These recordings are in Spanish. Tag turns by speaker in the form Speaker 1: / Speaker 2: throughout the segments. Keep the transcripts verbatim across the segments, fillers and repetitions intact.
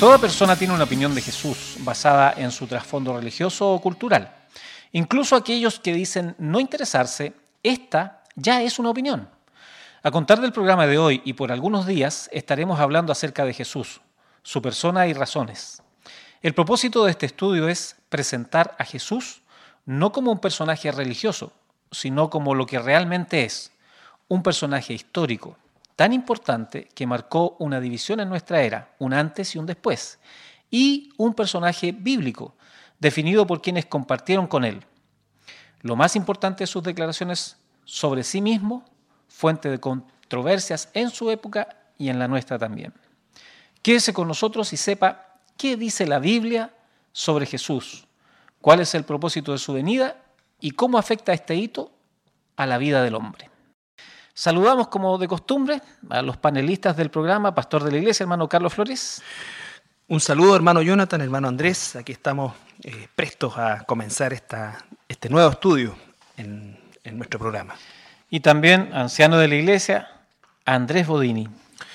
Speaker 1: Toda persona tiene una opinión de Jesús basada en su trasfondo religioso o cultural. Incluso aquellos que dicen no interesarse, esta ya es una opinión. A contar del programa de hoy y por algunos días estaremos hablando acerca de Jesús, su persona y razones. El propósito de este estudio es presentar a Jesús no como un personaje religioso, sino como lo que realmente es, un personaje histórico, tan importante que marcó una división en nuestra era, un antes y un después, y un personaje bíblico, definido por quienes compartieron con él. Lo más importante de sus declaraciones sobre sí mismo, fuente de controversias en su época y en la nuestra también. Quédese con nosotros y sepa qué dice la Biblia sobre Jesús, cuál es el propósito de su venida y cómo afecta este hito a la vida del hombre. Saludamos como de costumbre a los panelistas del programa, pastor de la iglesia, hermano Carlos Flores.
Speaker 2: Un saludo, hermano Jonathan, hermano Andrés. Aquí estamos eh, prestos a comenzar esta, este nuevo estudio en, en nuestro programa.
Speaker 1: Y también anciano de la iglesia, Andrés Bodini.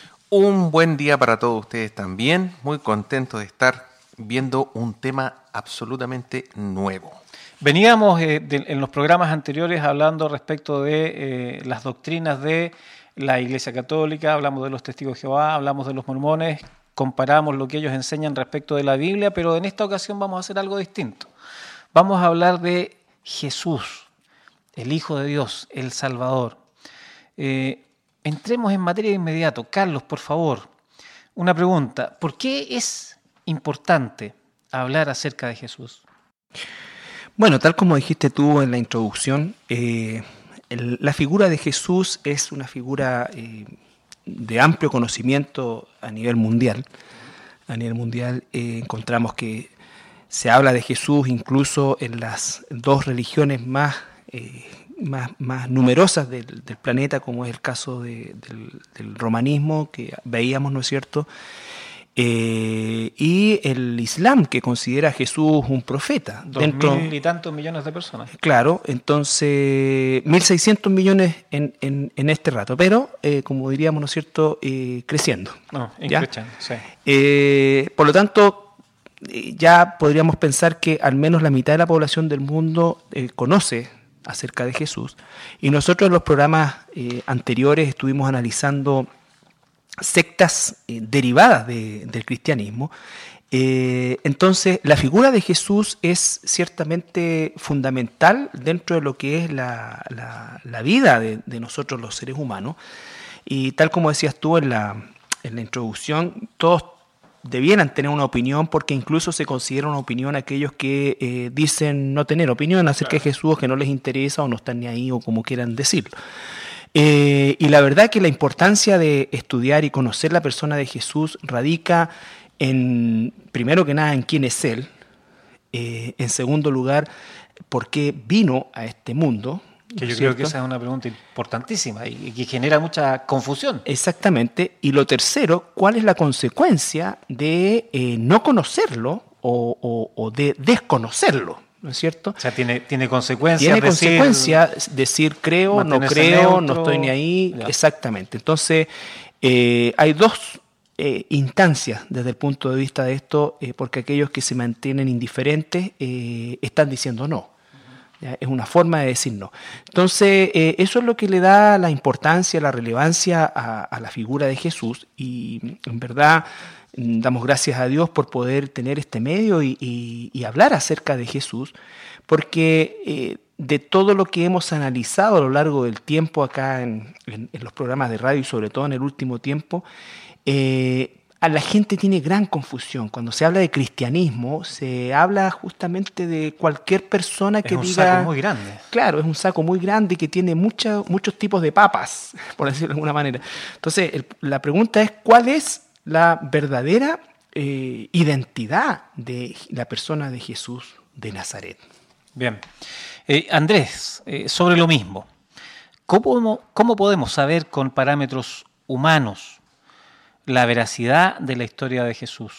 Speaker 3: Un buen día para todos ustedes también. Muy contento de estar viendo un tema absolutamente nuevo.
Speaker 1: Veníamos eh, de, en los programas anteriores hablando respecto de eh, las doctrinas de la Iglesia Católica, hablamos de los testigos de Jehová, hablamos de los mormones, comparamos lo que ellos enseñan respecto de la Biblia, pero en esta ocasión vamos a hacer algo distinto. Vamos a hablar de Jesús, el Hijo de Dios, el Salvador. Eh, entremos en materia de inmediato. Carlos, por favor, una pregunta. ¿Por qué es importante hablar acerca de Jesús?
Speaker 2: Bueno, tal como dijiste tú en la introducción, eh, el, la figura de Jesús es una figura eh, de amplio conocimiento a nivel mundial. A nivel mundial eh, encontramos que se habla de Jesús incluso en las dos religiones más, eh, más, más numerosas del, del planeta, como es el caso de, del, del romanismo que veíamos, ¿no es cierto?, Eh, y el Islam, que considera a Jesús un profeta.
Speaker 1: Dos
Speaker 2: dentro,
Speaker 1: mil y tantos millones de personas.
Speaker 2: Claro, entonces mil seiscientos millones en, en, en este rato, pero eh, como diríamos, ¿no es cierto?, eh, creciendo.
Speaker 1: No,
Speaker 2: ¿ya?
Speaker 1: increciendo, sí.
Speaker 2: Eh, por lo tanto, eh, ya podríamos pensar que al menos la mitad de la población del mundo eh, conoce acerca de Jesús. Y nosotros en los programas eh, anteriores estuvimos analizando sectas eh, derivadas de, del cristianismo. Eh, entonces, la figura de Jesús es ciertamente fundamental dentro de lo que es la, la, la vida de, de nosotros los seres humanos. Y tal como decías tú en la, en la introducción, todos debieran tener una opinión, porque incluso se considera una opinión aquellos que eh, dicen no tener opinión acerca de Jesús, que no les interesa o no están ni ahí o como quieran decirlo. Eh, y la verdad que la importancia de estudiar y conocer la persona de Jesús radica en, primero que nada, en quién es Él, eh, en segundo lugar, por qué vino a este mundo.
Speaker 1: Que yo creo que esa es una pregunta importantísima y que genera mucha confusión.
Speaker 2: Exactamente. Y lo tercero, ¿cuál es la consecuencia de eh, no conocerlo o, o, o de desconocerlo? ¿No es cierto?
Speaker 1: O sea, tiene, tiene consecuencias.
Speaker 2: Tiene
Speaker 1: decir,
Speaker 2: consecuencias decir creo, no creo, neutro, no estoy ni ahí. Ya. Exactamente. Entonces, eh, hay dos eh, instancias desde el punto de vista de esto, eh, porque aquellos que se mantienen indiferentes eh, están diciendo no. ¿Ya? Es una forma de decir no. Entonces, eh, eso es lo que le da la importancia, la relevancia a, a la figura de Jesús. Y en verdad damos gracias a Dios por poder tener este medio y, y, y hablar acerca de Jesús, porque eh, de todo lo que hemos analizado a lo largo del tiempo acá en, en, en los programas de radio y sobre todo en el último tiempo, eh, a la gente tiene gran confusión. Cuando se habla de cristianismo, se habla justamente de cualquier persona que diga...
Speaker 1: Es un saco muy grande.
Speaker 2: Claro, es un saco muy grande que tiene mucha, muchos tipos de papas, por decirlo de alguna manera. Entonces, el, la pregunta es, ¿cuál es la verdadera eh, identidad de la persona de Jesús de Nazaret?
Speaker 1: Bien. Eh, Andrés, eh, sobre lo mismo, ¿cómo, ¿cómo podemos saber con parámetros humanos la veracidad de la historia de Jesús?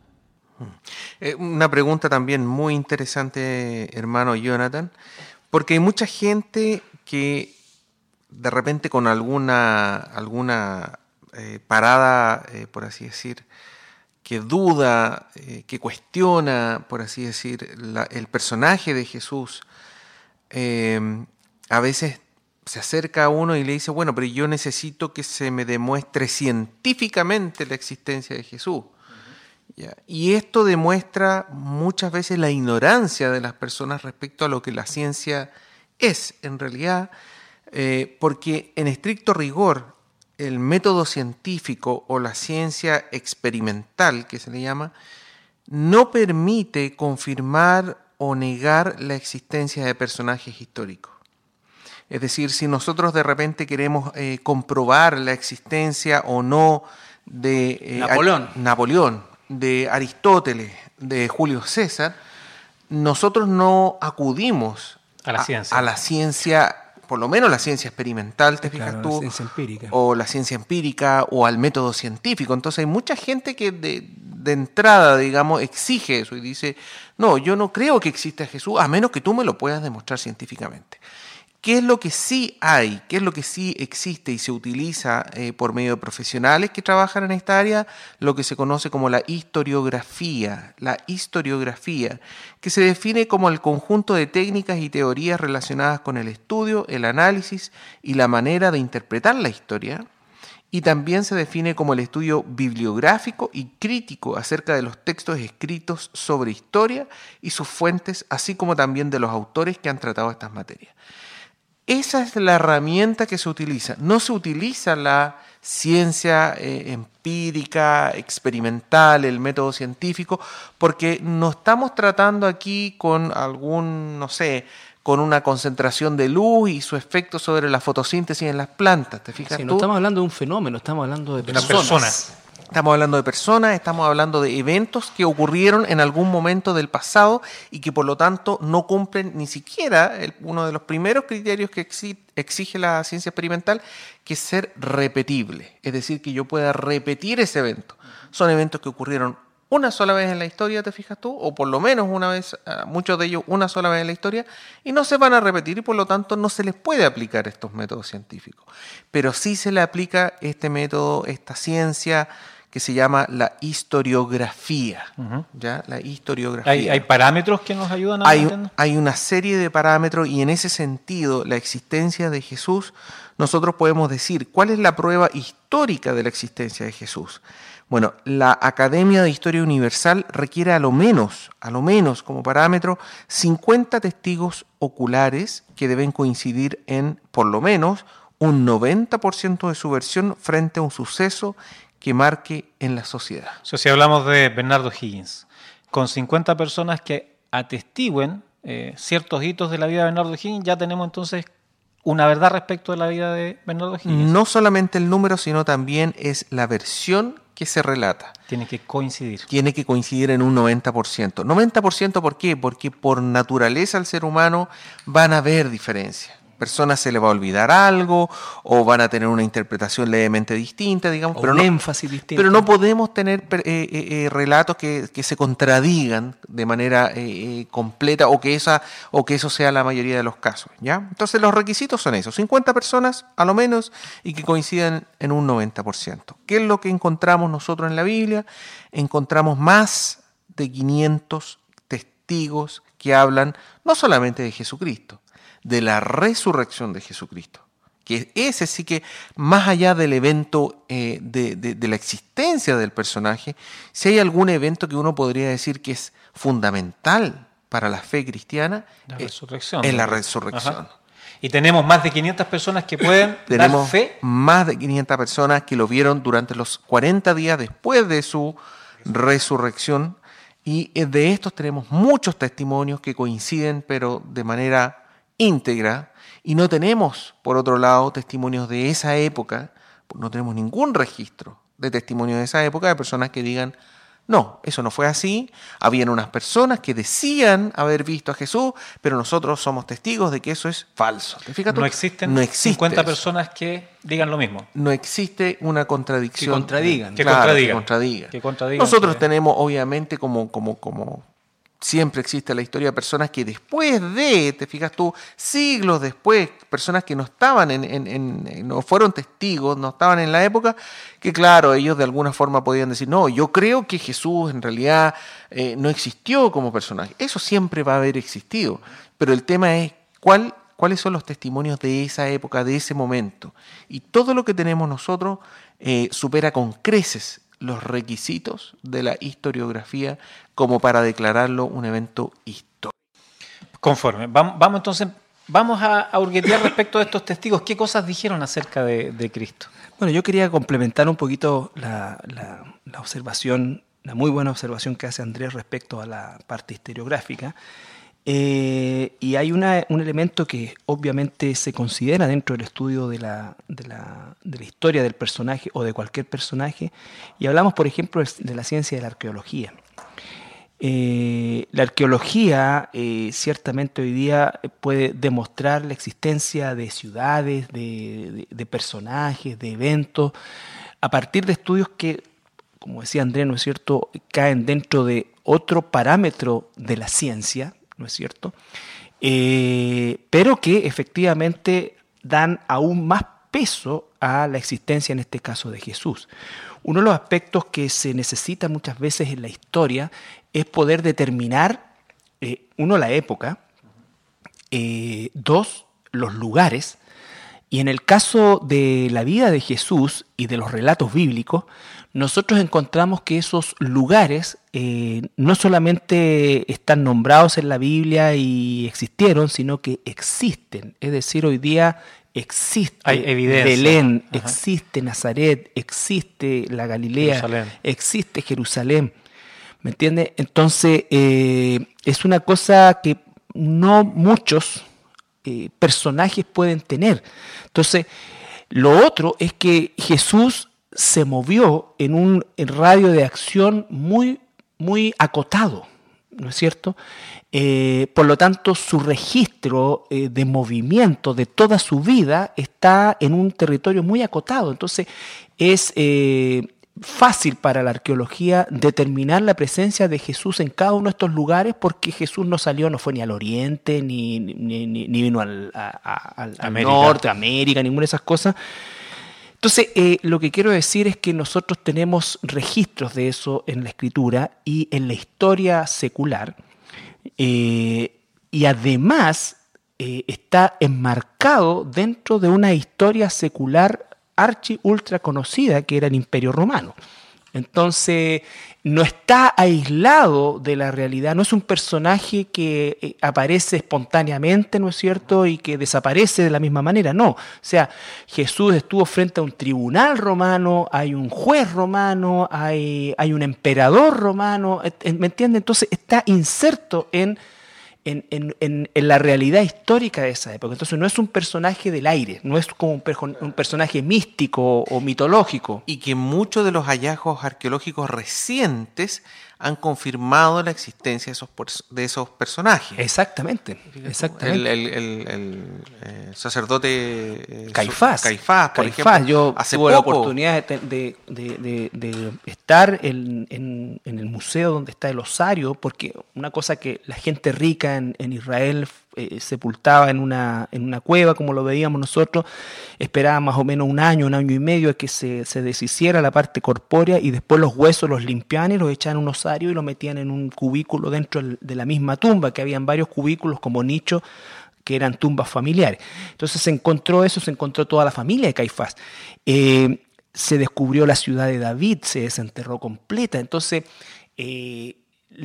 Speaker 3: Eh, una pregunta también muy interesante, hermano Jonathan, porque hay mucha gente que de repente con alguna, alguna eh, parada, eh, por así decir, que duda, eh, que cuestiona, por así decir, la, el personaje de Jesús, eh, a veces se acerca a uno y le dice, bueno, pero yo necesito que se me demuestre científicamente la existencia de Jesús. Uh-huh. ¿Ya? Y esto demuestra muchas veces la ignorancia de las personas respecto a lo que la ciencia es, en realidad, eh, porque en estricto rigor, el método científico o la ciencia experimental, que se le llama, no permite confirmar o negar la existencia de personajes históricos. Es decir, si nosotros de repente queremos eh, comprobar la existencia o no de eh,
Speaker 2: Napoleón.
Speaker 3: A- Napoleón, de Aristóteles, de Julio César, nosotros no acudimos
Speaker 1: a la ciencia.
Speaker 3: A, a la ciencia, por lo menos la ciencia experimental, te fijas
Speaker 2: claro,
Speaker 3: tú,
Speaker 2: la ciencia empírica.
Speaker 3: o la ciencia empírica, o al método científico. Entonces hay mucha gente que de, de entrada, digamos, exige eso y dice, no, yo no creo que exista Jesús, a menos que tú me lo puedas demostrar científicamente. ¿Qué es lo que sí hay? ¿Qué es lo que sí existe y se utiliza eh, por medio de profesionales que trabajan en esta área? Lo que se conoce como la historiografía. La historiografía, que se define como el conjunto de técnicas y teorías relacionadas con el estudio, el análisis y la manera de interpretar la historia. Y también se define como el estudio bibliográfico y crítico acerca de los textos escritos sobre historia y sus fuentes, así como también de los autores que han tratado estas materias. Esa es la herramienta que se utiliza. No se utiliza la ciencia eh, empírica, experimental, el método científico, porque no estamos tratando aquí con algún, no sé, con una concentración de luz y su efecto sobre la fotosíntesis en las plantas. ¿Te fijas
Speaker 2: Sí,
Speaker 3: tú?
Speaker 2: no estamos hablando de un fenómeno, estamos hablando de
Speaker 1: De una
Speaker 2: personas.
Speaker 1: persona.
Speaker 3: Estamos hablando de personas, estamos hablando de eventos que ocurrieron en algún momento del pasado y que por lo tanto no cumplen ni siquiera el, uno de los primeros criterios que exi- exige la ciencia experimental, que es ser repetible. Es decir, que yo pueda repetir ese evento. Son eventos que ocurrieron una sola vez en la historia, ¿te fijas tú? O por lo menos una vez, muchos de ellos una sola vez en la historia, y no se van a repetir y por lo tanto no se les puede aplicar estos métodos científicos. Pero sí se le aplica este método, esta ciencia, que se llama la historiografía. Uh-huh. ¿Ya? La historiografía.
Speaker 1: ¿Hay, ¿Hay parámetros que nos ayudan a
Speaker 3: hay,
Speaker 1: entender?
Speaker 3: Hay una serie de parámetros y en ese sentido la existencia de Jesús, nosotros podemos decir cuál es la prueba histórica de la existencia de Jesús. Bueno, la Academia de Historia Universal requiere a lo menos, a lo menos como parámetro, cincuenta testigos oculares que deben coincidir en, por lo menos, un noventa por ciento de su versión frente a un suceso que marque en la sociedad.
Speaker 1: O sea, si hablamos de Bernardo Higgins, con cincuenta personas que atestiguen eh, ciertos hitos de la vida de Bernardo Higgins, ya tenemos entonces una verdad respecto de la vida de Bernardo Higgins.
Speaker 3: No solamente el número, sino también es la versión que se relata.
Speaker 1: Tiene que coincidir.
Speaker 3: Tiene que coincidir en un noventa por ciento. noventa por ciento, ¿por qué? Porque por naturaleza al ser humano van a haber diferencias. Personas se les va a olvidar algo o van a tener una interpretación levemente distinta, digamos,
Speaker 2: o
Speaker 3: pero
Speaker 2: un
Speaker 3: no,
Speaker 2: énfasis distinto.
Speaker 3: Pero no podemos tener eh, eh, eh, relatos que, que se contradigan de manera eh, eh, completa o que esa o que eso sea la mayoría de los casos, ¿ya? Entonces los requisitos son esos, cincuenta personas a lo menos y que coincidan en un noventa por ciento. ¿Qué es lo que encontramos nosotros en la Biblia? Encontramos más de quinientos testigos que hablan no solamente de Jesucristo, de la resurrección de Jesucristo. Que ese sí que, más allá del evento eh, de, de, de la existencia del personaje, si hay algún evento que uno podría decir que es fundamental para la fe cristiana,
Speaker 1: la
Speaker 3: eh,
Speaker 1: resurrección.
Speaker 3: es la resurrección.
Speaker 1: Ajá. Y tenemos más de quinientas personas que pueden
Speaker 3: Tenemos
Speaker 1: dar fe.
Speaker 3: más de quinientas personas que lo vieron durante los cuarenta días después de su resurrección. Y de estos tenemos muchos testimonios que coinciden, pero de manera íntegra, y no tenemos, por otro lado, testimonios de esa época, no tenemos ningún registro de testimonios de esa época de personas que digan, no, eso no fue así, habían unas personas que decían haber visto a Jesús, pero nosotros somos testigos de que eso es falso. ¿Te fijas tú?
Speaker 1: No existen
Speaker 3: no existe
Speaker 1: cincuenta
Speaker 3: eso.
Speaker 1: personas que digan lo mismo.
Speaker 3: No existe una contradicción.
Speaker 2: Que contradigan.
Speaker 1: Que
Speaker 3: Claro,
Speaker 1: contradigan.
Speaker 3: que contradigan.
Speaker 1: Que contradigan
Speaker 3: Nosotros
Speaker 1: que...
Speaker 3: tenemos, obviamente, como, como, como siempre existe en la historia personas que después de, te fijas tú, siglos después, personas que no estaban en, en, en, no fueron testigos, no estaban en la época, que claro, ellos de alguna forma podían decir, no, yo creo que Jesús en realidad eh, no existió como personaje. Eso siempre va a haber existido, pero el tema es cuál, cuáles son los testimonios de esa época, de ese momento. Y todo lo que tenemos nosotros eh, supera con creces los requisitos de la historiografía como para declararlo un evento histórico.
Speaker 1: Conforme. Vamos, vamos entonces, vamos a, a hurguetear respecto de estos testigos. ¿Qué cosas dijeron acerca de, de Cristo?
Speaker 2: Bueno, yo quería complementar un poquito la, la, la observación, la muy buena observación que hace Andrés respecto a la parte historiográfica. Eh, y hay una, un elemento que obviamente se considera dentro del estudio de la, de, la, de la historia del personaje o de cualquier personaje, y hablamos, por ejemplo, de la ciencia de la arqueología. Eh, la arqueología eh, ciertamente hoy día puede demostrar la existencia de ciudades, de, de, de personajes, de eventos, a partir de estudios que, como decía Andrés, ¿no es cierto?, caen dentro de otro parámetro de la ciencia, ¿no es cierto?, eh, pero que efectivamente dan aún más peso a la existencia, en este caso, de Jesús. Uno de los aspectos que se necesita muchas veces en la historia es poder determinar, eh, uno, la época, eh, dos, los lugares, y en el caso de la vida de Jesús y de los relatos bíblicos, nosotros encontramos que esos lugares eh, no solamente están nombrados en la Biblia y existieron, sino que existen. Es decir, hoy día existe
Speaker 1: Hay evidencia.
Speaker 2: Belén,
Speaker 1: Ajá.
Speaker 2: existe Nazaret, existe la Galilea,
Speaker 1: Jerusalén.
Speaker 2: existe Jerusalén. ¿Me entiendes? Entonces, eh, es una cosa que no muchos eh, personajes pueden tener. Entonces, lo otro es que Jesús se movió en un radio de acción muy, muy acotado, ¿no es cierto? Eh, por lo tanto, su registro eh, de movimiento de toda su vida está en un territorio muy acotado. Entonces, es eh, fácil para la arqueología determinar la presencia de Jesús en cada uno de estos lugares, porque Jesús no salió, no fue ni al oriente, ni, ni, ni, ni vino al, a, a, al, al norte, América, ninguna de esas cosas. Entonces, eh, lo que quiero decir es que nosotros tenemos registros de eso en la escritura y en la historia secular, eh, y además eh, está enmarcado dentro de una historia secular archi ultra conocida, que era el Imperio Romano. Entonces, no está aislado de la realidad, no es un personaje que aparece espontáneamente, ¿no es cierto?, y que desaparece de la misma manera, no. O sea, Jesús estuvo frente a un tribunal romano, hay un juez romano, hay, hay un emperador romano, ¿me entiendes? Entonces está inserto en... En, en, en, en la realidad histórica de esa época. Entonces no es un personaje del aire, no es como un, perjo- un personaje místico o mitológico.
Speaker 3: Y que muchos de los hallazgos arqueológicos recientes han confirmado la existencia de esos, pers- de esos personajes.
Speaker 2: Exactamente, exactamente.
Speaker 3: El, el, el, el, eh, sacerdote eh,
Speaker 2: Caifás,
Speaker 3: Caifás, por
Speaker 2: Caifás.
Speaker 3: ejemplo.
Speaker 2: Yo
Speaker 3: hace
Speaker 2: tuve la
Speaker 3: poco,
Speaker 2: oportunidad de, de, de, de, de estar en, en, en el museo donde está el osario, porque una cosa que la gente rica en, en Israel eh, sepultaba en una, en una cueva, como lo veíamos nosotros, esperaba más o menos un año, un año y medio a que se, se deshiciera la parte corpórea, y después los huesos los limpiaban y los echaban en un osario y los metían en un cubículo dentro de la misma tumba, que habían varios cubículos como nichos que eran tumbas familiares. Entonces se encontró eso, se encontró toda la familia de Caifás. Eh, se descubrió la ciudad de David, se desenterró completa. Entonces, eh,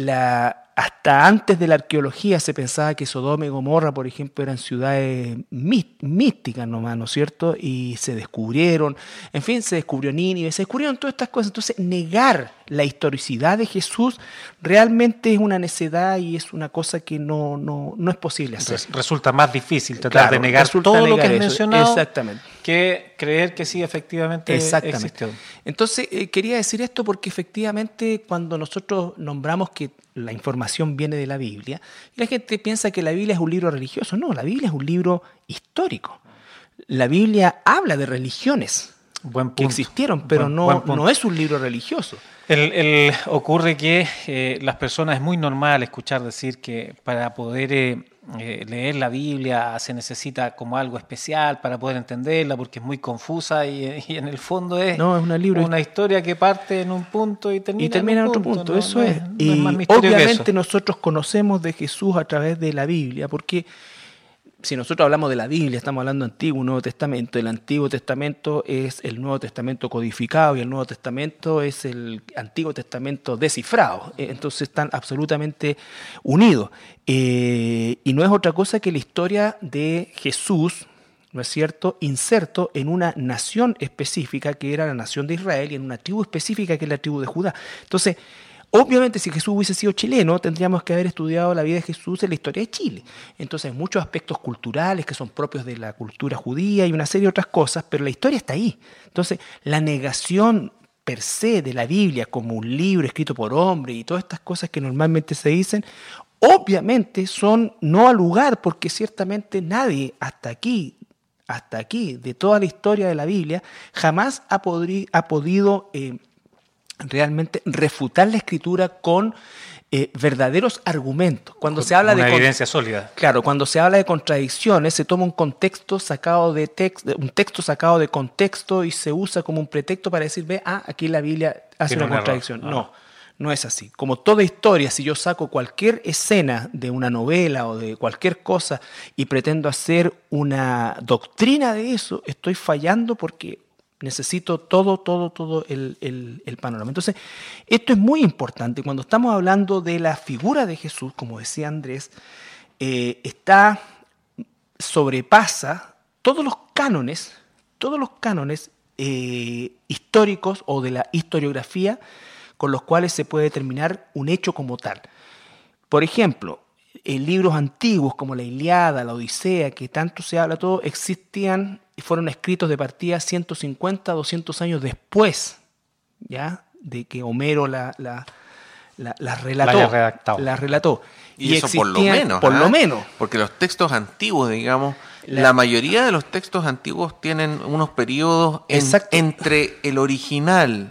Speaker 2: la, hasta antes de la arqueología se pensaba que Sodoma y Gomorra, por ejemplo, eran ciudades místicas nomás, ¿no es cierto? Y se descubrieron, en fin, se descubrió Nínive, se descubrieron todas estas cosas. Entonces, negar la historicidad de Jesús realmente es una necedad y es una cosa que no, no, no es posible hacer.
Speaker 1: Entonces, resulta más difícil tratar
Speaker 2: Claro,
Speaker 1: de negar
Speaker 2: resulta
Speaker 1: todo lo
Speaker 2: negar
Speaker 1: que has
Speaker 2: eso.
Speaker 1: mencionado
Speaker 2: Exactamente.
Speaker 1: que creer que sí, efectivamente
Speaker 2: Exactamente.
Speaker 1: existió.
Speaker 2: Entonces, eh, quería decir esto porque efectivamente cuando nosotros nombramos que la información viene de la Biblia, la gente piensa que la Biblia es un libro religioso. No, la Biblia es un libro histórico. La Biblia habla de religiones.
Speaker 1: Buen
Speaker 2: que
Speaker 1: punto.
Speaker 2: existieron, pero
Speaker 1: Buen-
Speaker 2: no,
Speaker 1: buen punto.
Speaker 2: no es un libro religioso.
Speaker 1: El, el- ocurre que eh, las personas, es muy normal escuchar decir que para poder eh, eh, leer la Biblia se necesita como algo especial para poder entenderla porque es muy confusa y, y en el fondo es
Speaker 2: No, es una libro-
Speaker 1: una historia que parte en un punto y termina,
Speaker 2: Y termina en
Speaker 1: un
Speaker 2: otro punto,
Speaker 1: no-
Speaker 2: eso
Speaker 1: no
Speaker 2: es.
Speaker 1: no
Speaker 2: Y
Speaker 1: más misterio que
Speaker 2: obviamente
Speaker 1: eso.
Speaker 2: nosotros conocemos de Jesús a través de la Biblia, porque si nosotros hablamos de la Biblia, estamos hablando Antiguo y Nuevo Testamento. El Antiguo Testamento es el Nuevo Testamento codificado y el Nuevo Testamento es el Antiguo Testamento descifrado. Eh, Entonces están absolutamente unidos. Eh, y no es otra cosa que la historia de Jesús, ¿no es cierto?, inserto en una nación específica que era la nación de Israel y en una tribu específica que es la tribu de Judá. Entonces, obviamente, si Jesús hubiese sido chileno, tendríamos que haber estudiado la vida de Jesús en la historia de Chile. Entonces, hay muchos aspectos culturales que son propios de la cultura judía y una serie de otras cosas, pero la historia está ahí. Entonces, la negación per se de la Biblia como un libro escrito por hombre y todas estas cosas que normalmente se dicen, obviamente son no al lugar, porque ciertamente nadie hasta aquí, hasta aquí, de toda la historia de la Biblia, jamás ha, podri- ha podido eh, realmente refutar la escritura con eh, verdaderos argumentos. Cuando se habla
Speaker 1: Una
Speaker 2: de con-
Speaker 1: evidencia sólida.
Speaker 2: Claro, cuando se habla de contradicciones, se toma un contexto sacado de texto, un texto sacado de contexto y se usa como un pretexto para decir, ve, ah, aquí la Biblia hace
Speaker 1: Tiene
Speaker 2: una
Speaker 1: un
Speaker 2: contradicción.
Speaker 1: error.
Speaker 2: No, no es así. Como toda historia, si yo saco cualquier escena de una novela o de cualquier cosa y pretendo hacer una doctrina de eso, estoy fallando porque necesito todo, todo, todo el, el, el panorama. Entonces, esto es muy importante. Cuando estamos hablando de la figura de Jesús, como decía Andrés, eh, está, sobrepasa todos los cánones, todos los cánones eh, históricos o de la historiografía con los cuales se puede determinar un hecho como tal. Por ejemplo, en libros antiguos como la Ilíada, la Odisea, que tanto se habla todo, existían y fueron escritos de partida ciento cincuenta, doscientos años después, ¿ya?, de que Homero la, la, la, la relató.
Speaker 1: La haya redactado.
Speaker 2: La relató.
Speaker 3: Y, eso por lo
Speaker 2: existían-
Speaker 3: menos.
Speaker 2: Por
Speaker 3: ¿ah?
Speaker 2: lo menos.
Speaker 3: Porque los textos antiguos, digamos,
Speaker 2: La-
Speaker 3: la, mayoría de los textos antiguos tienen unos periodos en-
Speaker 2: Exacto.
Speaker 3: entre el original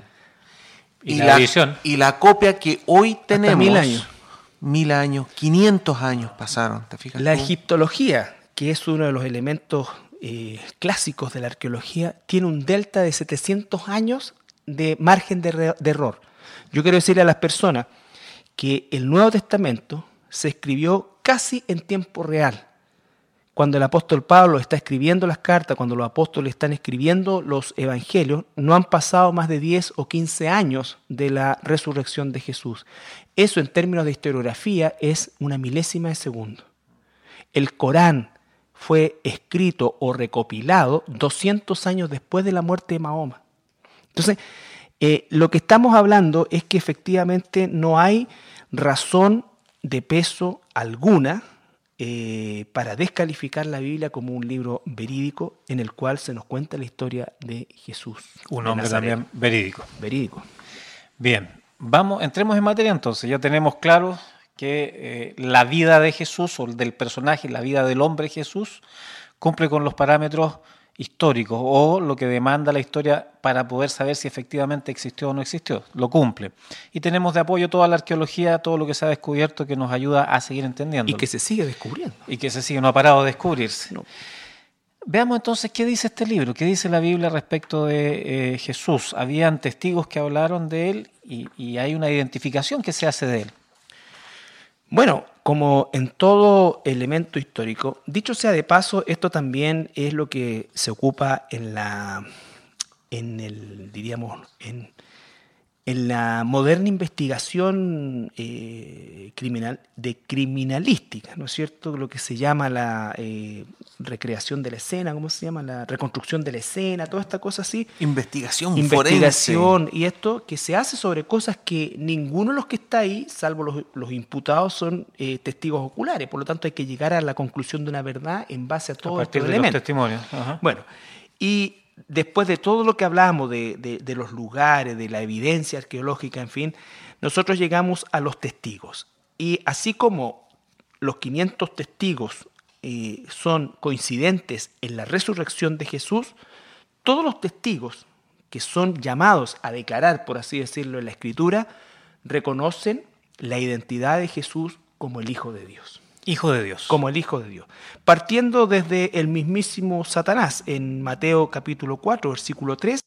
Speaker 1: Y
Speaker 3: y,
Speaker 1: la
Speaker 3: la,
Speaker 1: edición.
Speaker 3: y la copia que hoy tenemos.
Speaker 2: mil años.
Speaker 3: Mil años, quinientos años pasaron, ¿te fijas
Speaker 2: La
Speaker 3: tú?
Speaker 2: egiptología, que es uno de los elementos eh, clásicos de la arqueología, tiene un delta de setecientos años de margen de, re- de error. Yo quiero decirle a las personas que el Nuevo Testamento se escribió casi en tiempo real. Cuando el apóstol Pablo está escribiendo las cartas, cuando los apóstoles están escribiendo los evangelios, no han pasado más de diez o quince años de la resurrección de Jesús. Eso en términos de historiografía es una milésima de segundo. El Corán fue escrito o recopilado doscientos años después de la muerte de Mahoma. Entonces, eh, lo que estamos hablando es que efectivamente no hay razón de peso alguna eh, para descalificar la Biblia como un libro verídico en el cual se nos cuenta la historia de Jesús.
Speaker 1: Un
Speaker 2: de
Speaker 1: hombre
Speaker 2: Nazaret.
Speaker 1: también verídico.
Speaker 2: Verídico.
Speaker 1: Bien, vamos, entremos en materia entonces. Ya tenemos claro que eh, la vida de Jesús o del personaje, la vida del hombre Jesús, cumple con los parámetros históricos o lo que demanda la historia para poder saber si efectivamente existió o no existió. Lo cumple. Y tenemos de apoyo toda la arqueología, todo lo que se ha descubierto que nos ayuda a seguir entendiendo.
Speaker 2: Y que se sigue descubriendo.
Speaker 1: Y que se sigue, no ha parado de descubrirse.
Speaker 2: No.
Speaker 1: Veamos entonces qué dice este libro, qué dice la Biblia respecto de eh, Jesús. Habían testigos que hablaron de él y, y hay una identificación que se hace de él.
Speaker 2: Bueno, como en todo elemento histórico, dicho sea de paso, esto también es lo que se ocupa en la, en el, diríamos, en, en la moderna investigación eh, criminal, de criminalística, ¿no es cierto? Lo que se llama la eh, recreación de la escena, ¿cómo se llama? La reconstrucción de la escena, toda esta cosa así.
Speaker 3: Investigación,
Speaker 2: Investigación
Speaker 3: forense.
Speaker 2: y esto que se hace sobre cosas que ninguno de los que está ahí, salvo los, los imputados, son eh, testigos oculares. Por lo tanto, hay que llegar a la conclusión de una verdad en base a
Speaker 1: A
Speaker 2: todos
Speaker 1: partir
Speaker 2: estos
Speaker 1: de los
Speaker 2: elementos.
Speaker 1: testimonios. Ajá.
Speaker 2: Bueno, y después de todo lo que hablamos de, de, de los lugares, de la evidencia arqueológica, en fin, nosotros llegamos a los testigos. Y así como los quinientos testigos eh, son coincidentes en la resurrección de Jesús, todos los testigos que son llamados a declarar, por así decirlo, en la Escritura, reconocen la identidad de Jesús como el Hijo de Dios.
Speaker 1: Hijo de Dios.
Speaker 2: Como el Hijo de Dios. Partiendo desde el mismísimo Satanás, en Mateo capítulo cuatro, versículo tres.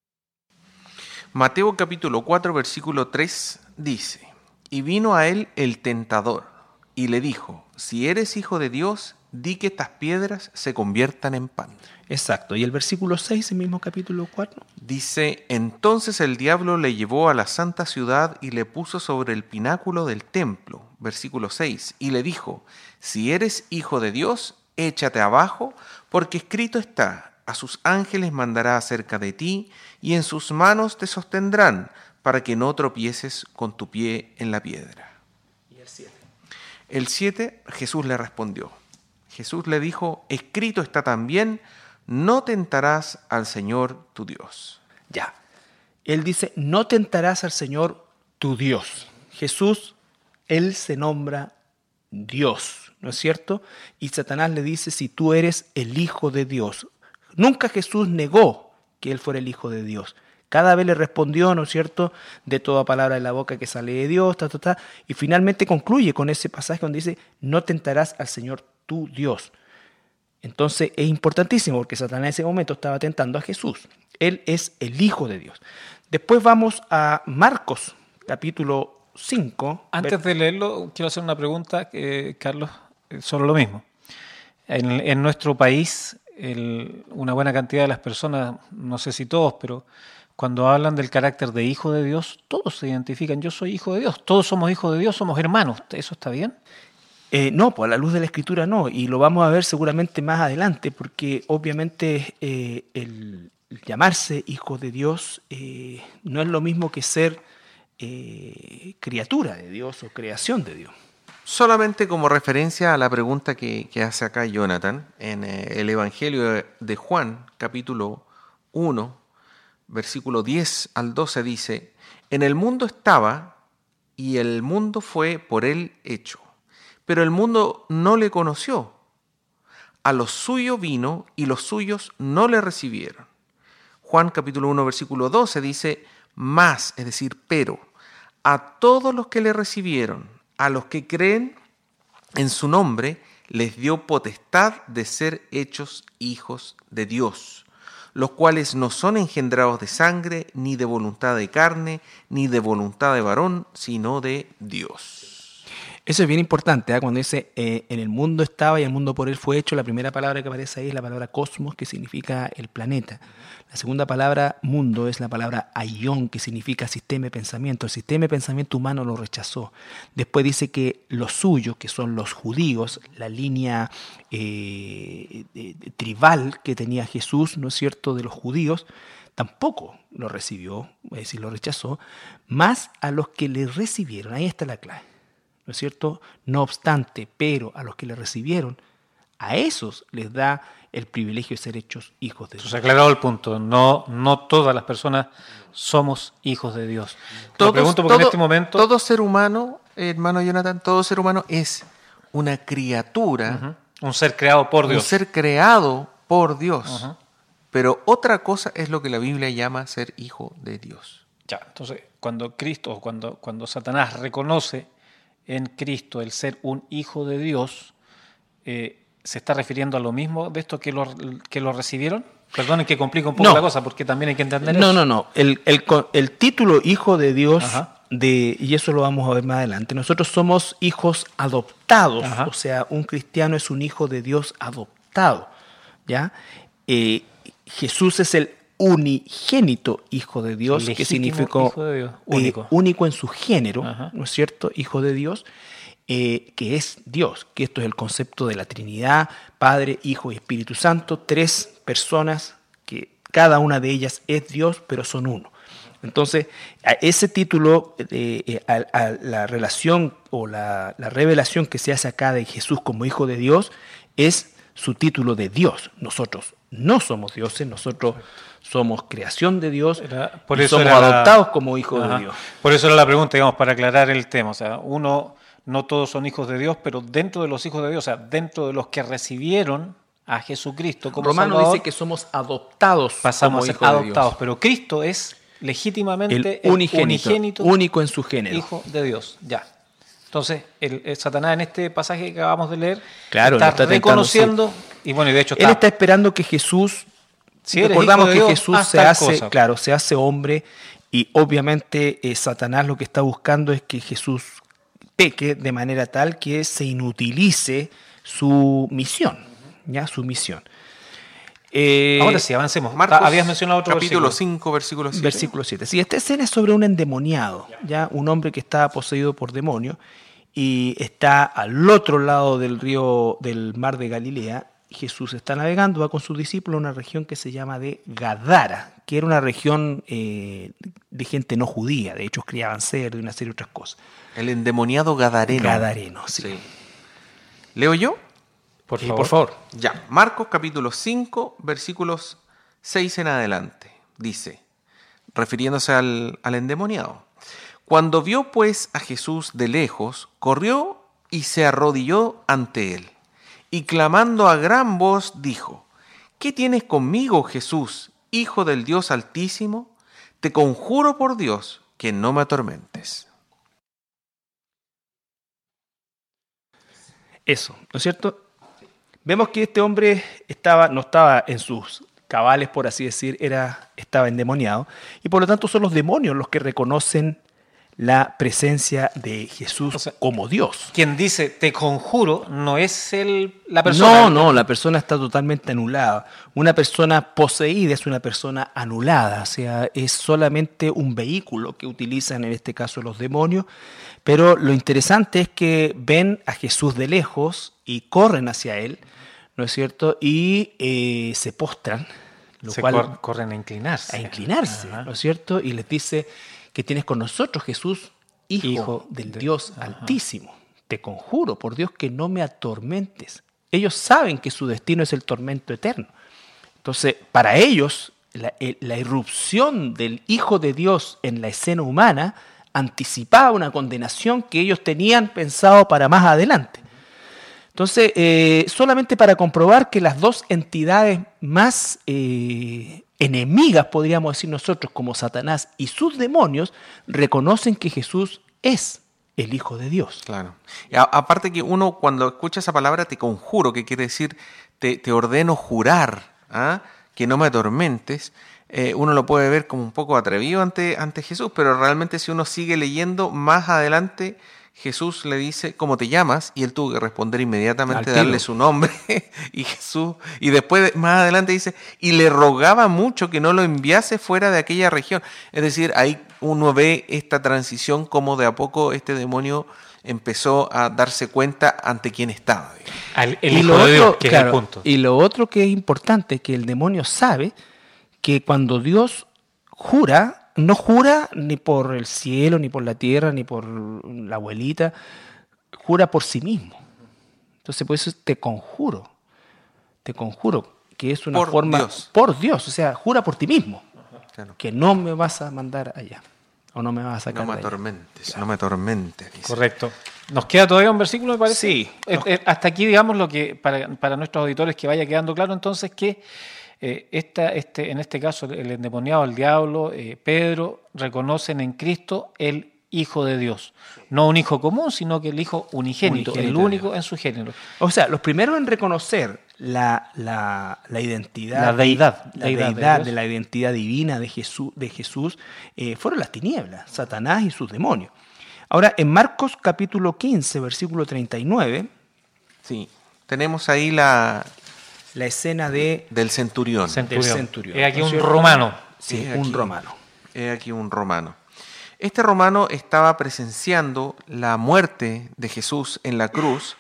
Speaker 3: Mateo capítulo cuatro, versículo tres dice: Y vino a él el tentador, y le dijo: Si eres hijo de Dios, di que estas piedras se conviertan en pan.
Speaker 2: Exacto. Y el versículo seis, el mismo capítulo cuatro.
Speaker 3: Dice: Entonces el diablo le llevó a la santa ciudad y le puso sobre el pináculo del templo. Versículo seis. Y le dijo: Si eres hijo de Dios, échate abajo, porque escrito está: A sus ángeles mandará acerca de ti, y en sus manos te sostendrán, para que no tropieces con tu pie en la piedra.
Speaker 2: Y el siete.
Speaker 3: El siete, Jesús le respondió. Jesús le dijo: Escrito está también: No tentarás al Señor tu Dios.
Speaker 2: Ya. Él dice: no tentarás al Señor tu Dios. Jesús, Él se nombra Dios, ¿no es cierto? Y Satanás le dice: si tú eres el Hijo de Dios. Nunca Jesús negó que Él fuera el Hijo de Dios. Cada vez le respondió, ¿no es cierto?, de toda palabra de la boca que sale de Dios, ta, ta, ta, y finalmente concluye con ese pasaje donde dice: no tentarás al Señor tu Dios. Entonces es importantísimo porque Satanás en ese momento estaba tentando a Jesús. Él es el Hijo de Dios. Después vamos a Marcos, capítulo cinco.
Speaker 1: Antes de leerlo, quiero hacer una pregunta, eh, Carlos, sobre lo mismo. En, en nuestro país, el, una buena cantidad de las personas, no sé si todos, pero cuando hablan del carácter de Hijo de Dios, todos se identifican: yo soy Hijo de Dios, todos somos hijos de Dios, somos hermanos. ¿Eso está bien?
Speaker 2: Eh, no, pues a la luz de la Escritura no, y lo vamos a ver seguramente más adelante, porque obviamente eh, el, el llamarse hijo de Dios eh, no es lo mismo que ser eh, criatura de Dios o creación de Dios.
Speaker 3: Solamente como referencia a la pregunta que, que hace acá Jonathan, en eh, el Evangelio de Juan, capítulo uno, versículo diez al doce, dice: En el mundo estaba, y el mundo fue por él hecho, pero el mundo no le conoció. A los suyos vino, y los suyos no le recibieron. Juan capítulo uno, versículo doce dice: Mas, es decir, pero, a todos los que le recibieron, a los que creen en su nombre, les dio potestad de ser hechos hijos de Dios, los cuales no son engendrados de sangre, ni de voluntad de carne, ni de voluntad de varón, sino de Dios.
Speaker 2: Eso es bien importante, ¿eh? Cuando dice eh, en el mundo estaba y el mundo por él fue hecho, la primera palabra que aparece ahí es la palabra cosmos, que significa el planeta. La segunda palabra, mundo, es la palabra aion, que significa sistema de pensamiento. El sistema de pensamiento humano lo rechazó. Después dice que los suyos, que son los judíos, la línea eh, eh, tribal que tenía Jesús, ¿no es cierto?, de los judíos, tampoco lo recibió, es decir, lo rechazó, más a los que le recibieron. Ahí está la clave. ¿No es cierto? No obstante, pero a los que le recibieron, a esos les da el privilegio de ser hechos hijos de Dios.
Speaker 1: Se ha aclarado el punto. No, no todas las personas somos hijos de Dios.
Speaker 3: Todos,
Speaker 1: Lo pregunto porque
Speaker 3: todo,
Speaker 1: en este momento...
Speaker 3: todo ser humano, hermano Jonathan, todo ser humano es una criatura.
Speaker 1: Uh-huh. Un ser creado por Dios.
Speaker 3: Un ser creado por Dios.
Speaker 1: Uh-huh.
Speaker 3: Pero otra cosa es lo que la Biblia llama ser hijo de Dios.
Speaker 1: Ya, entonces, cuando Cristo, cuando, cuando Satanás reconoce en Cristo el ser un hijo de Dios, eh, ¿se está refiriendo a lo mismo de estos que lo, que lo recibieron? Perdonen que complica un poco
Speaker 2: no.
Speaker 1: la cosa, porque también hay que entender
Speaker 2: no,
Speaker 1: eso.
Speaker 2: No, no, no. El, el, el título hijo de Dios, de, y eso lo vamos a ver más adelante, nosotros somos hijos adoptados. Ajá. O sea, un cristiano es un hijo de Dios adoptado. ¿Ya? Eh, Jesús es el unigénito hijo de Dios, que significó
Speaker 1: hijo de Dios. Único.
Speaker 2: Eh, único en su género,
Speaker 1: Ajá.
Speaker 2: ¿no es cierto? Hijo de Dios, eh, que es Dios, que esto es el concepto de la Trinidad, Padre, Hijo y Espíritu Santo, tres personas que cada una de ellas es Dios, pero son uno. Entonces, a ese título, eh, a, a la relación o la, la revelación que se hace acá de Jesús como hijo de Dios, es su título de Dios. Nosotros no somos dioses, nosotros somos creación de Dios,
Speaker 1: era, por
Speaker 2: y
Speaker 1: eso
Speaker 2: somos adoptados la, como hijos
Speaker 1: ajá,
Speaker 2: de Dios.
Speaker 1: Por eso era la pregunta, digamos, para aclarar el tema. O sea, uno, no todos son hijos de Dios, pero dentro de los hijos de Dios, o sea, dentro de los que recibieron a Jesucristo como
Speaker 2: Romano
Speaker 1: Salvador,
Speaker 2: dice que somos adoptados
Speaker 1: pasamos
Speaker 2: como
Speaker 1: a ser
Speaker 2: hijos de
Speaker 1: adoptados,
Speaker 2: Dios.
Speaker 1: pero Cristo es legítimamente
Speaker 2: El unigénito, único en su género.
Speaker 1: Hijo de Dios. Ya. Entonces, el, el Satanás en este pasaje que acabamos de leer
Speaker 2: Claro,
Speaker 1: está,
Speaker 2: lo está tentando,
Speaker 1: reconociendo, y bueno, y de hecho
Speaker 2: Él
Speaker 1: está,
Speaker 2: está esperando que Jesús,
Speaker 1: si eres
Speaker 2: recordamos
Speaker 1: hijo de
Speaker 2: que
Speaker 1: Dios,
Speaker 2: Jesús
Speaker 1: haz
Speaker 2: se
Speaker 1: tal
Speaker 2: hace,
Speaker 1: cosa.
Speaker 2: claro, se hace hombre y obviamente eh, Satanás lo que está buscando es que Jesús peque de manera tal que se inutilice su misión, ya su misión. Eh,
Speaker 1: Ahora sí, avancemos.
Speaker 3: Marcos,
Speaker 1: Ah, habías mencionado otro
Speaker 3: capítulo
Speaker 1: versículo.
Speaker 3: cinco, versículo siete.
Speaker 2: Versículo siete. Sí, esta escena es sobre un endemoniado, ya un hombre que está poseído por demonios y está al otro lado del río del mar de Galilea. Jesús está navegando, va con sus discípulos a una región que se llama de Gadara, que era una región eh, de gente no judía, de hecho criaban cerdo y una serie de otras cosas.
Speaker 3: El endemoniado Gadareno.
Speaker 2: Gadareno, sí.
Speaker 3: Sí. ¿Leo yo?
Speaker 1: Por
Speaker 2: Eh,
Speaker 1: favor.
Speaker 2: por favor.
Speaker 3: Ya, Marcos capítulo cinco, versículos seis en adelante. Dice, refiriéndose al, al endemoniado. Cuando vio pues a Jesús de lejos, corrió y se arrodilló ante él. Y clamando a gran voz dijo, ¿qué tienes conmigo, Jesús, Hijo del Dios Altísimo? Te conjuro por Dios que no me atormentes.
Speaker 2: Eso, ¿no es cierto? Vemos que este hombre estaba, no estaba en sus cabales, por así decir, era, estaba endemoniado, y por lo tanto son los demonios los que reconocen la presencia de Jesús
Speaker 1: O sea,
Speaker 2: como Dios.
Speaker 1: Quien dice te conjuro no es el, la persona.
Speaker 2: No, no, la persona está totalmente anulada. Una persona poseída es una persona anulada, o sea, es solamente un vehículo que utilizan en este caso los demonios, pero lo interesante es que ven a Jesús de lejos y corren hacia él, ¿no es cierto? Y eh, se postran, lo
Speaker 1: Se
Speaker 2: cual
Speaker 1: cor- corren a inclinarse.
Speaker 2: a inclinarse,
Speaker 1: Ajá.
Speaker 2: ¿no es cierto? Y les dice que tienes con nosotros, Jesús, Hijo,
Speaker 1: Hijo
Speaker 2: del
Speaker 1: de-
Speaker 2: Dios
Speaker 1: Ajá.
Speaker 2: Altísimo. Te conjuro, por Dios, que no me atormentes. Ellos saben que su destino es el tormento eterno. Entonces, para ellos, la, el- la irrupción del Hijo de Dios en la escena humana anticipaba una condenación que ellos tenían pensado para más adelante. Entonces, eh, solamente para comprobar que las dos entidades más eh, enemigas, podríamos decir nosotros, como Satanás y sus demonios, reconocen que Jesús es el Hijo de Dios.
Speaker 3: Claro. Y a- aparte que uno cuando escucha esa palabra te conjuro, que quiere decir te, te ordeno jurar, ¿ah? Que no me atormentes, eh, uno lo puede ver como un poco atrevido ante, ante Jesús, pero realmente si uno sigue leyendo, más adelante Jesús le dice, ¿cómo te llamas? Y él tuvo que responder
Speaker 2: Al
Speaker 3: inmediatamente,
Speaker 2: tiro.
Speaker 3: darle su nombre, y Jesús, y después más adelante dice, y le rogaba mucho que no lo enviase fuera de aquella región. Es decir, ahí uno ve esta transición como de a poco este demonio empezó a darse cuenta ante quién estaba. digamos.
Speaker 1: Al- el
Speaker 2: Y
Speaker 1: Hijo
Speaker 2: lo
Speaker 1: de Dios,
Speaker 2: otro,
Speaker 1: que es
Speaker 2: claro,
Speaker 1: el punto.
Speaker 2: y lo otro que es importante es que el demonio sabe que cuando Dios jura, no jura ni por el cielo, ni por la tierra, ni por la abuelita, jura por sí mismo. Entonces, por eso te conjuro, te conjuro, que es una
Speaker 3: Por
Speaker 2: forma
Speaker 3: Dios.
Speaker 2: por Dios, o sea, jura por ti mismo,
Speaker 3: Claro.
Speaker 2: que no me vas a mandar allá, o no me vas a sacar
Speaker 3: No me
Speaker 2: de allá.
Speaker 3: atormentes, no me atormentes, dice.
Speaker 1: Correcto. ¿Nos queda todavía un versículo, me parece?
Speaker 2: Sí.
Speaker 1: Eh, eh, hasta aquí, digamos, lo que para, para nuestros auditores que vaya quedando claro, entonces, que eh, esta, este, en este caso, el endemoniado, el diablo, eh, Pedro, reconocen en Cristo el Hijo de Dios. No un hijo común, sino que el Hijo unigénito,
Speaker 2: Unigénito
Speaker 1: el
Speaker 2: de
Speaker 1: único en su género.
Speaker 2: O sea, los primeros en reconocer la, la, la identidad,
Speaker 1: La deidad,
Speaker 2: la
Speaker 1: deidad
Speaker 2: deidad,
Speaker 1: de
Speaker 2: de,
Speaker 1: Dios.
Speaker 2: la identidad divina de Jesús, de Jesús eh, fueron las tinieblas, Satanás y sus demonios. Ahora, en Marcos capítulo quince, versículo treinta y nueve,
Speaker 3: Sí, tenemos ahí la
Speaker 2: la escena de
Speaker 3: del centurión.
Speaker 1: Centurión.
Speaker 2: del centurión.
Speaker 1: Es aquí
Speaker 2: ¿no es
Speaker 1: un
Speaker 2: cierto?
Speaker 1: romano.
Speaker 2: Sí,
Speaker 3: Es
Speaker 2: un
Speaker 3: aquí.
Speaker 2: romano.
Speaker 3: He aquí un romano. Este romano estaba presenciando la muerte de Jesús en la cruz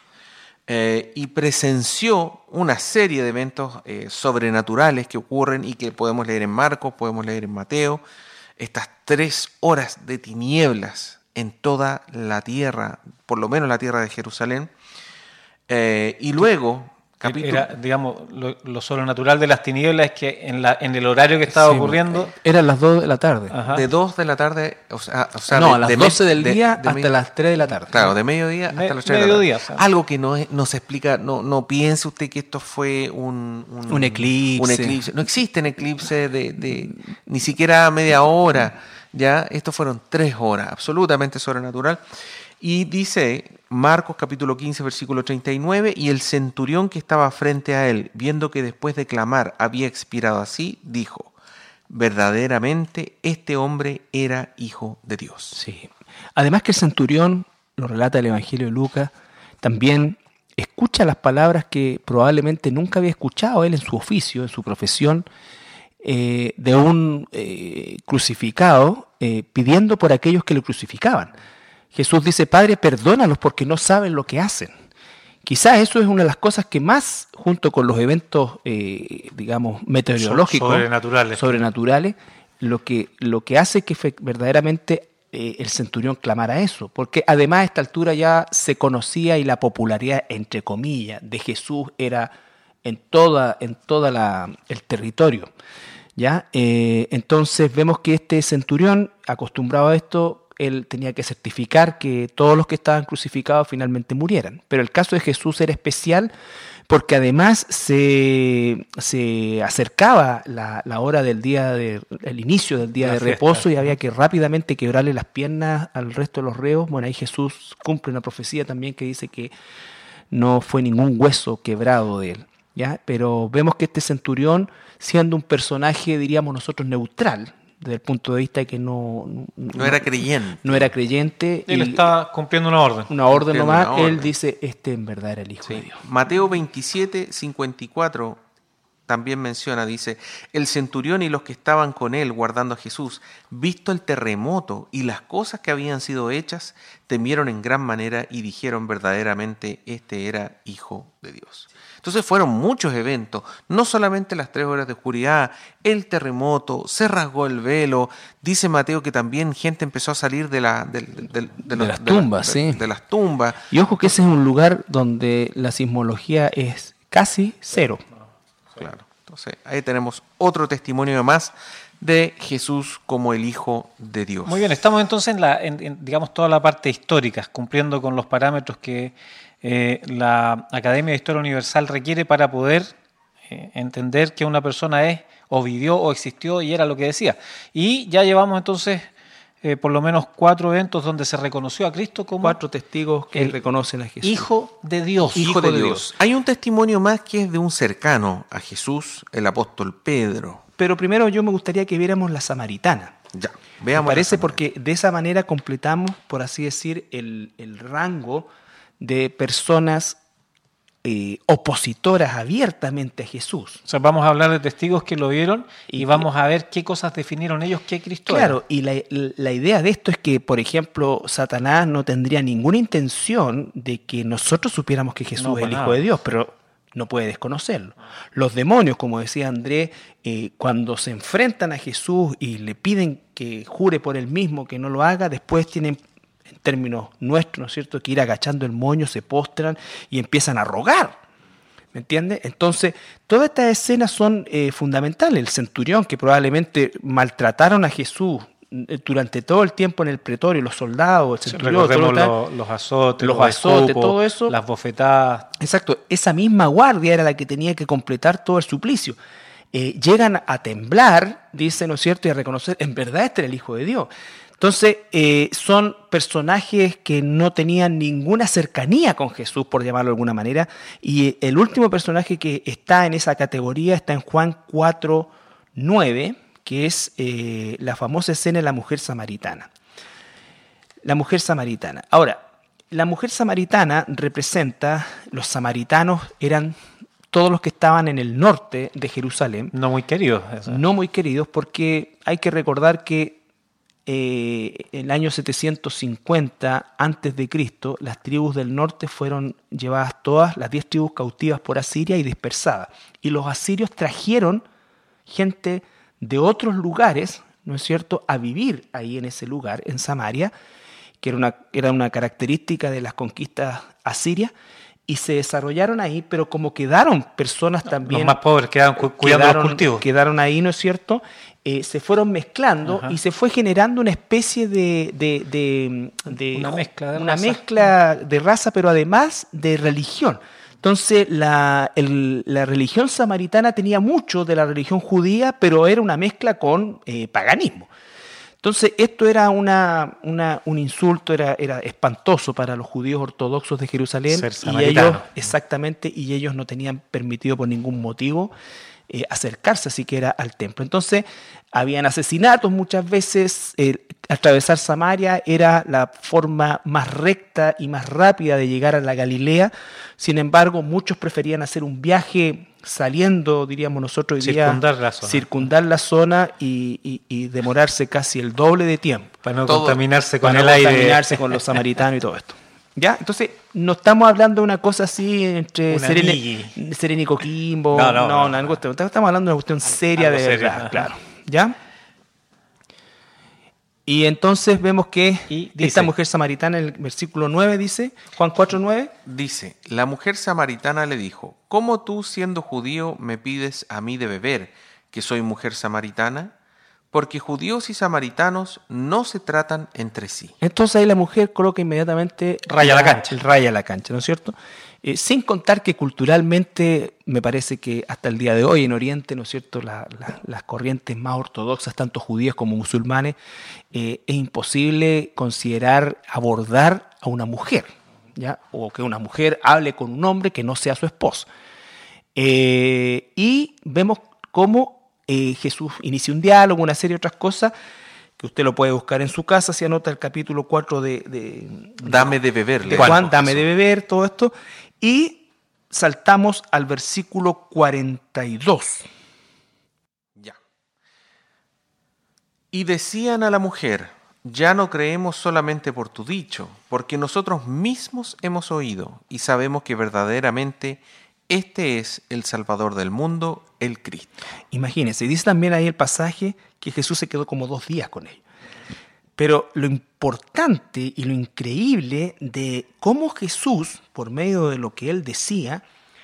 Speaker 3: eh, y presenció una serie de eventos eh, sobrenaturales que ocurren y que podemos leer en Marcos, podemos leer en Mateo. Estas tres horas de tinieblas en toda la tierra, por lo menos la tierra de Jerusalén. Eh, y luego Capítulo-
Speaker 1: Era, digamos, lo, lo sobrenatural de las tinieblas es que en, la, en el horario que estaba
Speaker 2: Sí,
Speaker 1: ocurriendo...
Speaker 2: Eran las dos de la tarde.
Speaker 1: Ajá.
Speaker 3: De dos de la tarde, o sea, o sea
Speaker 2: no,
Speaker 3: de,
Speaker 2: a las
Speaker 3: de me-
Speaker 2: doce del
Speaker 3: de-
Speaker 2: día
Speaker 3: de
Speaker 2: hasta
Speaker 3: me-
Speaker 2: las tres de la tarde.
Speaker 3: Claro, de mediodía
Speaker 1: Me-
Speaker 3: hasta las tres de la
Speaker 1: mediodía,
Speaker 3: tarde.
Speaker 1: o sea.
Speaker 3: Algo que no, es- no se explica, no, no piense usted que esto fue un,
Speaker 2: Un eclipse.
Speaker 3: un eclipse. No existen eclipses de, de ni siquiera media hora. Ya, estos fueron tres horas, absolutamente sobrenatural. Y dice Marcos capítulo quince, versículo treinta y nueve, y el centurión que estaba frente a él, viendo que después de clamar había expirado así, dijo, verdaderamente este hombre era hijo de Dios.
Speaker 2: Sí. Además que el centurión, lo relata el Evangelio de Lucas, también escucha las palabras que probablemente nunca había escuchado él en su oficio, en su profesión, eh, de un eh, crucificado eh, pidiendo por aquellos que lo crucificaban. Jesús dice, Padre, perdónalos porque no saben lo que hacen. Quizás eso es una de las cosas que más, junto con los eventos, eh, digamos, meteorológicos,
Speaker 1: Sobrenaturales.
Speaker 2: sobrenaturales, lo que, lo que hace que fe- verdaderamente eh, el centurión clamara eso. Porque además a esta altura ya se conocía y la popularidad, entre comillas, de Jesús era en toda, en toda la, el territorio. ¿Ya? Eh, entonces vemos que este centurión, acostumbrado a esto, él tenía que certificar que todos los que estaban crucificados finalmente murieran. Pero el caso de Jesús era especial porque además se, se acercaba la, la hora del día de, el inicio del día
Speaker 1: La
Speaker 2: de
Speaker 1: fiesta.
Speaker 2: reposo y había que rápidamente quebrarle las piernas al resto de los reos. Bueno, ahí Jesús cumple una profecía también que dice que no fue ningún hueso quebrado de él. ¿Ya? Pero vemos que este centurión, siendo un personaje, diríamos nosotros, neutral, desde el punto de vista de que no, no,
Speaker 3: No era creyente.
Speaker 2: no era creyente,
Speaker 1: Él
Speaker 2: y
Speaker 1: está cumpliendo una orden.
Speaker 2: una orden
Speaker 3: cumpliendo
Speaker 2: nomás,
Speaker 3: una
Speaker 2: él
Speaker 3: orden.
Speaker 2: dice, este en verdad era el Hijo
Speaker 3: Sí.
Speaker 2: de Dios.
Speaker 3: Mateo veintisiete, cincuenta y cuatro también menciona, dice, el centurión y los que estaban con él guardando a Jesús, visto el terremoto y las cosas que habían sido hechas, temieron en gran manera y dijeron verdaderamente, este era Hijo de Dios. Entonces fueron muchos eventos, no solamente las tres horas de oscuridad, el terremoto, se rasgó el velo, dice Mateo que también gente empezó a salir de, la, de, de- de- de los-
Speaker 2: las
Speaker 3: de la-
Speaker 2: tumbas,
Speaker 3: de-
Speaker 2: sí.
Speaker 3: de las tumbas.
Speaker 2: Y ojo que ese es un lugar donde la sismología es casi cero.
Speaker 3: Claro. Entonces, ahí tenemos otro testimonio más de Jesús como el Hijo de Dios.
Speaker 1: Muy bien, estamos entonces en, la, en, en, digamos, toda la parte histórica, cumpliendo con los parámetros que eh, la Academia de Historia Universal requiere para poder eh, entender que una persona es, o vivió, o existió, y era lo que decía. Y ya llevamos entonces eh, por lo menos cuatro eventos donde se reconoció a Cristo como
Speaker 2: Cuatro testigos que
Speaker 1: el
Speaker 2: reconocen a Jesús.
Speaker 1: Hijo de Dios.
Speaker 3: Hijo de Dios. Hay un testimonio más que es de un cercano a Jesús, el apóstol Pedro.
Speaker 2: Pero primero yo me gustaría que viéramos la samaritana.
Speaker 3: Ya,
Speaker 2: Me
Speaker 3: veamos.
Speaker 2: parece
Speaker 3: la
Speaker 2: porque de esa manera completamos, por así decir, el, el rango de personas eh, opositoras abiertamente a Jesús.
Speaker 1: O sea, vamos a hablar de testigos que lo vieron y,
Speaker 2: Y-
Speaker 1: vamos a ver qué cosas definieron ellos que Cristo
Speaker 2: Claro,
Speaker 1: era.
Speaker 2: y la, la idea de esto es que, por ejemplo, Satanás no tendría ninguna intención de que nosotros supiéramos que Jesús
Speaker 1: No,
Speaker 2: es el
Speaker 1: para
Speaker 2: Hijo
Speaker 1: nada.
Speaker 2: de Dios, pero no puede desconocerlo. Los demonios, como decía Andrés, eh, cuando se enfrentan a Jesús y le piden que jure por él mismo, que no lo haga, después tienen, en términos nuestros, ¿no es cierto?, que ir agachando el moño, se postran y empiezan a rogar. ¿Me entiendes? Entonces, todas estas escenas son eh, fundamentales. El centurión, que probablemente maltrataron a Jesús eh, durante todo el tiempo en el pretorio, los soldados, el centurión,
Speaker 1: Recordemos
Speaker 2: todo lo
Speaker 1: lo-
Speaker 2: tal.
Speaker 1: los azotes,
Speaker 2: Los
Speaker 1: los,
Speaker 2: azotes,
Speaker 1: escupos,
Speaker 2: todo eso.
Speaker 1: las bofetadas.
Speaker 2: Exacto, esa misma guardia era la que tenía que completar todo el suplicio. Eh, llegan a temblar, dice, ¿no es cierto?, y a reconocer, en verdad este era el Hijo de Dios. Entonces, eh, son personajes que no tenían ninguna cercanía con Jesús, por llamarlo de alguna manera, y el último personaje que está en esa categoría está en Juan cuatro nueve, que es eh, la famosa escena de la mujer samaritana. La mujer samaritana. Ahora, la mujer samaritana representa, los samaritanos eran todos los que estaban en el norte de Jerusalén,
Speaker 1: No muy queridos. eso.
Speaker 2: no muy queridos, porque hay que recordar que eh, en el año setecientos cincuenta antes de Cristo, las tribus del norte fueron llevadas todas, las diez tribus cautivas por Asiria y dispersadas. Y los asirios trajeron gente de otros lugares, ¿no es cierto?, a vivir ahí en ese lugar, en Samaria, que era una, era una característica de las conquistas asirias, y se desarrollaron ahí, pero como quedaron personas también...
Speaker 1: Los más pobres quedaron cu- cuidando
Speaker 2: quedaron,
Speaker 1: los cultivos.
Speaker 2: Quedaron ahí, ¿no es cierto? Eh, se fueron mezclando
Speaker 1: Ajá.
Speaker 2: y se fue generando una especie de... de, de, de
Speaker 1: Una mezcla de
Speaker 2: una
Speaker 1: raza.
Speaker 2: mezcla de raza, pero además de religión. Entonces, la, el- la religión samaritana tenía mucho de la religión judía, pero era una mezcla con eh, paganismo. Entonces, esto era una, una, un insulto, era, era espantoso para los judíos ortodoxos de Jerusalén.
Speaker 1: Ser
Speaker 2: Y
Speaker 1: samaritano.
Speaker 2: ellos, exactamente, y ellos no tenían permitido por ningún motivo eh, acercarse siquiera al templo. Entonces, habían asesinatos muchas veces. Eh, atravesar Samaria era la forma más recta y más rápida de llegar a la Galilea. Sin embargo, muchos preferían hacer un viaje saliendo, diríamos nosotros hoy día,
Speaker 1: Circundar la zona.
Speaker 2: circundar la zona y, y- y demorarse casi el doble de tiempo.
Speaker 1: Para no
Speaker 3: Todo-
Speaker 1: contaminarse con
Speaker 2: Para
Speaker 1: el
Speaker 2: no
Speaker 1: aire.
Speaker 2: contaminarse con los samaritanos y todo esto. ¿Ya? Entonces, no estamos hablando de una cosa así entre
Speaker 1: Una
Speaker 2: Serena,
Speaker 1: migui.
Speaker 2: Serena y Coquimbo.
Speaker 1: No, no, no.
Speaker 2: no, algo- estamos hablando de una cuestión seria
Speaker 1: Algo
Speaker 2: de
Speaker 1: serio,
Speaker 2: verdad,
Speaker 1: ajá.
Speaker 2: claro. ¿Ya? Y entonces vemos que
Speaker 1: Y
Speaker 2: esta
Speaker 1: dice-
Speaker 2: mujer samaritana en el versículo nueve dice, Juan cuatro nueve,
Speaker 3: Dice, la mujer samaritana le dijo, ¿cómo tú siendo judío me pides a mí de beber, que soy mujer samaritana? Porque judíos y samaritanos no se tratan entre sí.
Speaker 2: entonces ahí la mujer coloca inmediatamente...
Speaker 1: Raya la cancha.
Speaker 2: el Raya la cancha, ¿no es cierto? Eh, sin contar que culturalmente me parece que hasta el día de hoy en Oriente, ¿no es cierto?, La- la- las corrientes más ortodoxas, tanto judías como musulmanes, eh, es imposible considerar abordar a una mujer, ¿ya? O que una mujer hable con un hombre que no sea su esposo. Eh, y vemos cómo eh, Jesús inicia un diálogo, una serie de otras cosas, que usted lo puede buscar en su casa, si anota el capítulo cuatro de, de,
Speaker 3: Dame de beber.
Speaker 2: de
Speaker 3: le
Speaker 2: Juan,
Speaker 3: dijo
Speaker 2: dame de
Speaker 3: Jesús.
Speaker 2: beber, todo esto, y saltamos al versículo cuarenta y dos.
Speaker 3: Ya. Y decían a la mujer, ya no creemos solamente por tu dicho, porque nosotros mismos hemos oído y sabemos que verdaderamente este es el Salvador del mundo, el Cristo.
Speaker 2: Imagínense, dice también ahí el pasaje que Jesús se quedó como dos días con ellos. Pero lo importante y lo increíble de cómo Jesús, por medio de lo que él decía,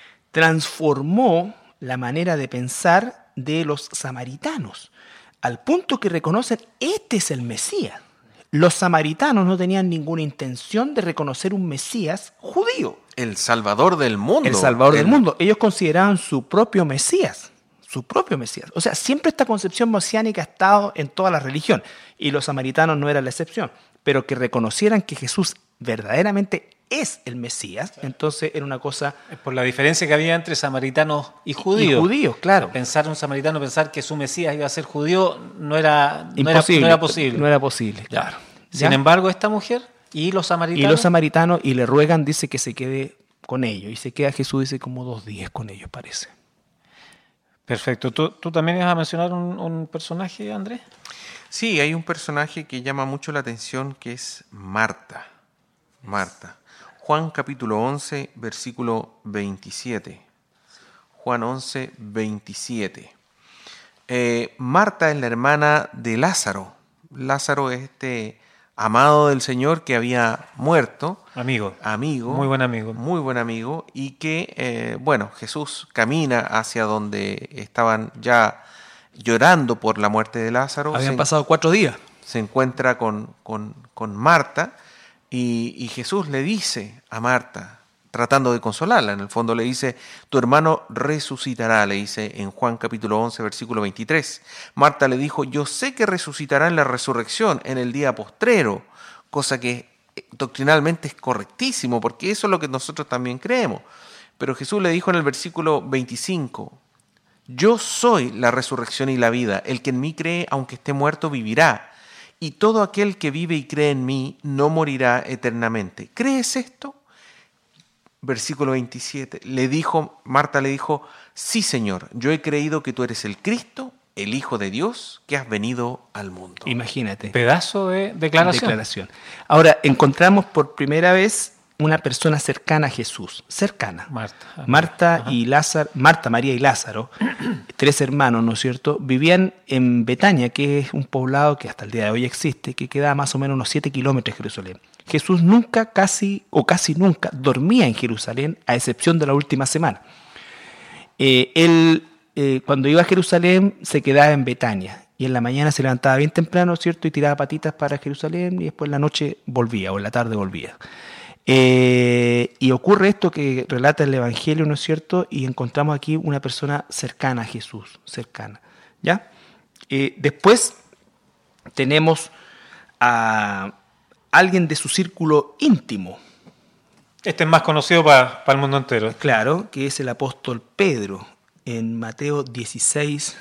Speaker 2: transformó la manera de pensar de los samaritanos, al punto que reconocen, este es el Mesías. Los samaritanos no tenían ninguna intención de reconocer un Mesías judío,
Speaker 3: El Salvador del mundo.
Speaker 2: el Salvador del
Speaker 3: El-
Speaker 2: mundo. Ellos consideraban su propio Mesías, su propio Mesías. O sea, siempre esta concepción mesiánica ha estado en toda la religión, y los samaritanos no eran la excepción, pero que reconocieran que Jesús verdaderamente es el Mesías, entonces era una cosa...
Speaker 1: Por la diferencia que había entre samaritanos y judíos.
Speaker 2: Y judíos, claro.
Speaker 1: Pensar un samaritano, pensar que su Mesías iba a ser judío, no era, no era,
Speaker 2: Imposible.
Speaker 1: no era posible.
Speaker 2: No era posible,
Speaker 1: Ya.
Speaker 2: claro.
Speaker 1: Sin
Speaker 2: ¿Ya?
Speaker 1: embargo, esta mujer y los
Speaker 2: Y
Speaker 1: samaritanos,
Speaker 2: los samaritanos, y le ruegan, dice que se quede con ellos, y se queda Jesús, dice, como dos días con ellos, parece.
Speaker 1: perfecto. ¿Tú, tú también ibas a mencionar un, un personaje, Andrés?
Speaker 3: Sí, hay un personaje que llama mucho la atención que es Marta. Marta. Juan capítulo once, versículo veintisiete. Juan once, veintisiete. Eh, Marta es la hermana de Lázaro. Lázaro es este amado del Señor que había muerto.
Speaker 1: Amigo.
Speaker 3: Amigo.
Speaker 1: Muy buen amigo.
Speaker 3: Muy buen amigo. Y que, eh, bueno, Jesús camina hacia donde estaban ya llorando por la muerte de Lázaro.
Speaker 2: Habían
Speaker 3: Se-
Speaker 2: pasado cuatro días.
Speaker 3: se encuentra con, con- con Marta y, y Jesús le dice a Marta, tratando de consolarla, en el fondo le dice, tu hermano resucitará, le dice en Juan capítulo once, versículo veintitrés. Marta le dijo, yo sé que resucitará en la resurrección, en el día postrero, cosa que doctrinalmente es correctísimo, porque eso es lo que nosotros también creemos. Pero Jesús le dijo en el versículo veinticinco, yo soy la resurrección y la vida. El que en mí cree, aunque esté muerto, vivirá. Y todo aquel que vive y cree en mí, no morirá eternamente. ¿Crees esto? Versículo veintisiete. Le dijo, Marta le dijo, sí, Señor, yo he creído que tú eres el Cristo, el Hijo de Dios, que has venido al mundo.
Speaker 2: Imagínate.
Speaker 1: Pedazo de declaración.
Speaker 2: Declaración. Ahora, encontramos por primera vez una persona cercana a Jesús, cercana.
Speaker 1: Marta.
Speaker 2: Marta
Speaker 1: Ajá.
Speaker 2: y Lázaro, Marta, María y Lázaro, tres hermanos, ¿no es cierto?, vivían en Betania, que es un poblado que hasta el día de hoy existe, que queda más o menos unos siete kilómetros de Jerusalén. Jesús nunca, casi o casi nunca, dormía en Jerusalén, a excepción de la última semana. Eh, él, eh, cuando iba a Jerusalén, se quedaba en Betania. Y en la mañana se levantaba bien temprano, ¿cierto?, y tiraba patitas para Jerusalén, y después en la noche volvía, o en la tarde volvía. Eh, y ocurre esto que relata el Evangelio, ¿no es cierto?, y encontramos aquí una persona cercana a Jesús, cercana, ¿ya? Eh, después tenemos a alguien de su círculo íntimo,
Speaker 1: Este es más conocido para el mundo entero.
Speaker 2: claro, que es el apóstol Pedro, en Mateo dieciséis,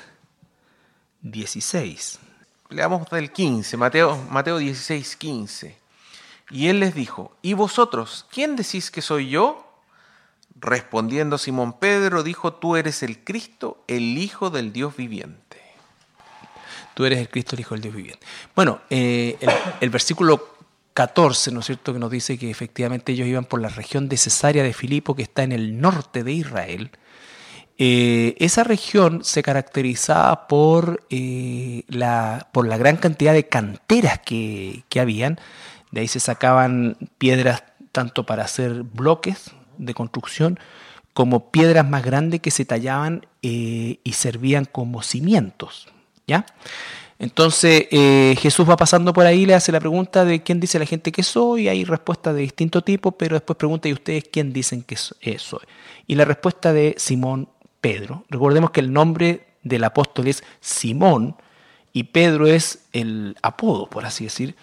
Speaker 2: dieciséis.
Speaker 3: Leamos del quince, Mateo, Mateo dieciséis, quince. Y él les dijo, ¿y vosotros, quién decís que soy yo? Respondiendo Simón Pedro, dijo, tú eres el Cristo, el Hijo del Dios viviente.
Speaker 2: Tú eres el Cristo, el Hijo del Dios viviente. Bueno, eh, el, el versículo catorce, ¿no es cierto?, que nos dice que efectivamente ellos iban por la región de Cesarea de Filipo, que está en el norte de Israel. Eh, esa región se caracterizaba por, eh, la, por la gran cantidad de canteras que, que habían. De ahí se sacaban piedras tanto para hacer bloques de construcción como piedras más grandes que se tallaban eh, y servían como cimientos, ¿ya? Entonces eh, Jesús va pasando por ahí, le hace la pregunta de quién dice la gente que soy, y hay respuestas de distinto tipo, pero después pregunta, ¿y ustedes quién dicen que soy? Y la respuesta de Simón Pedro. Recordemos que el nombre del apóstol es Simón y Pedro es el apodo, por así decir.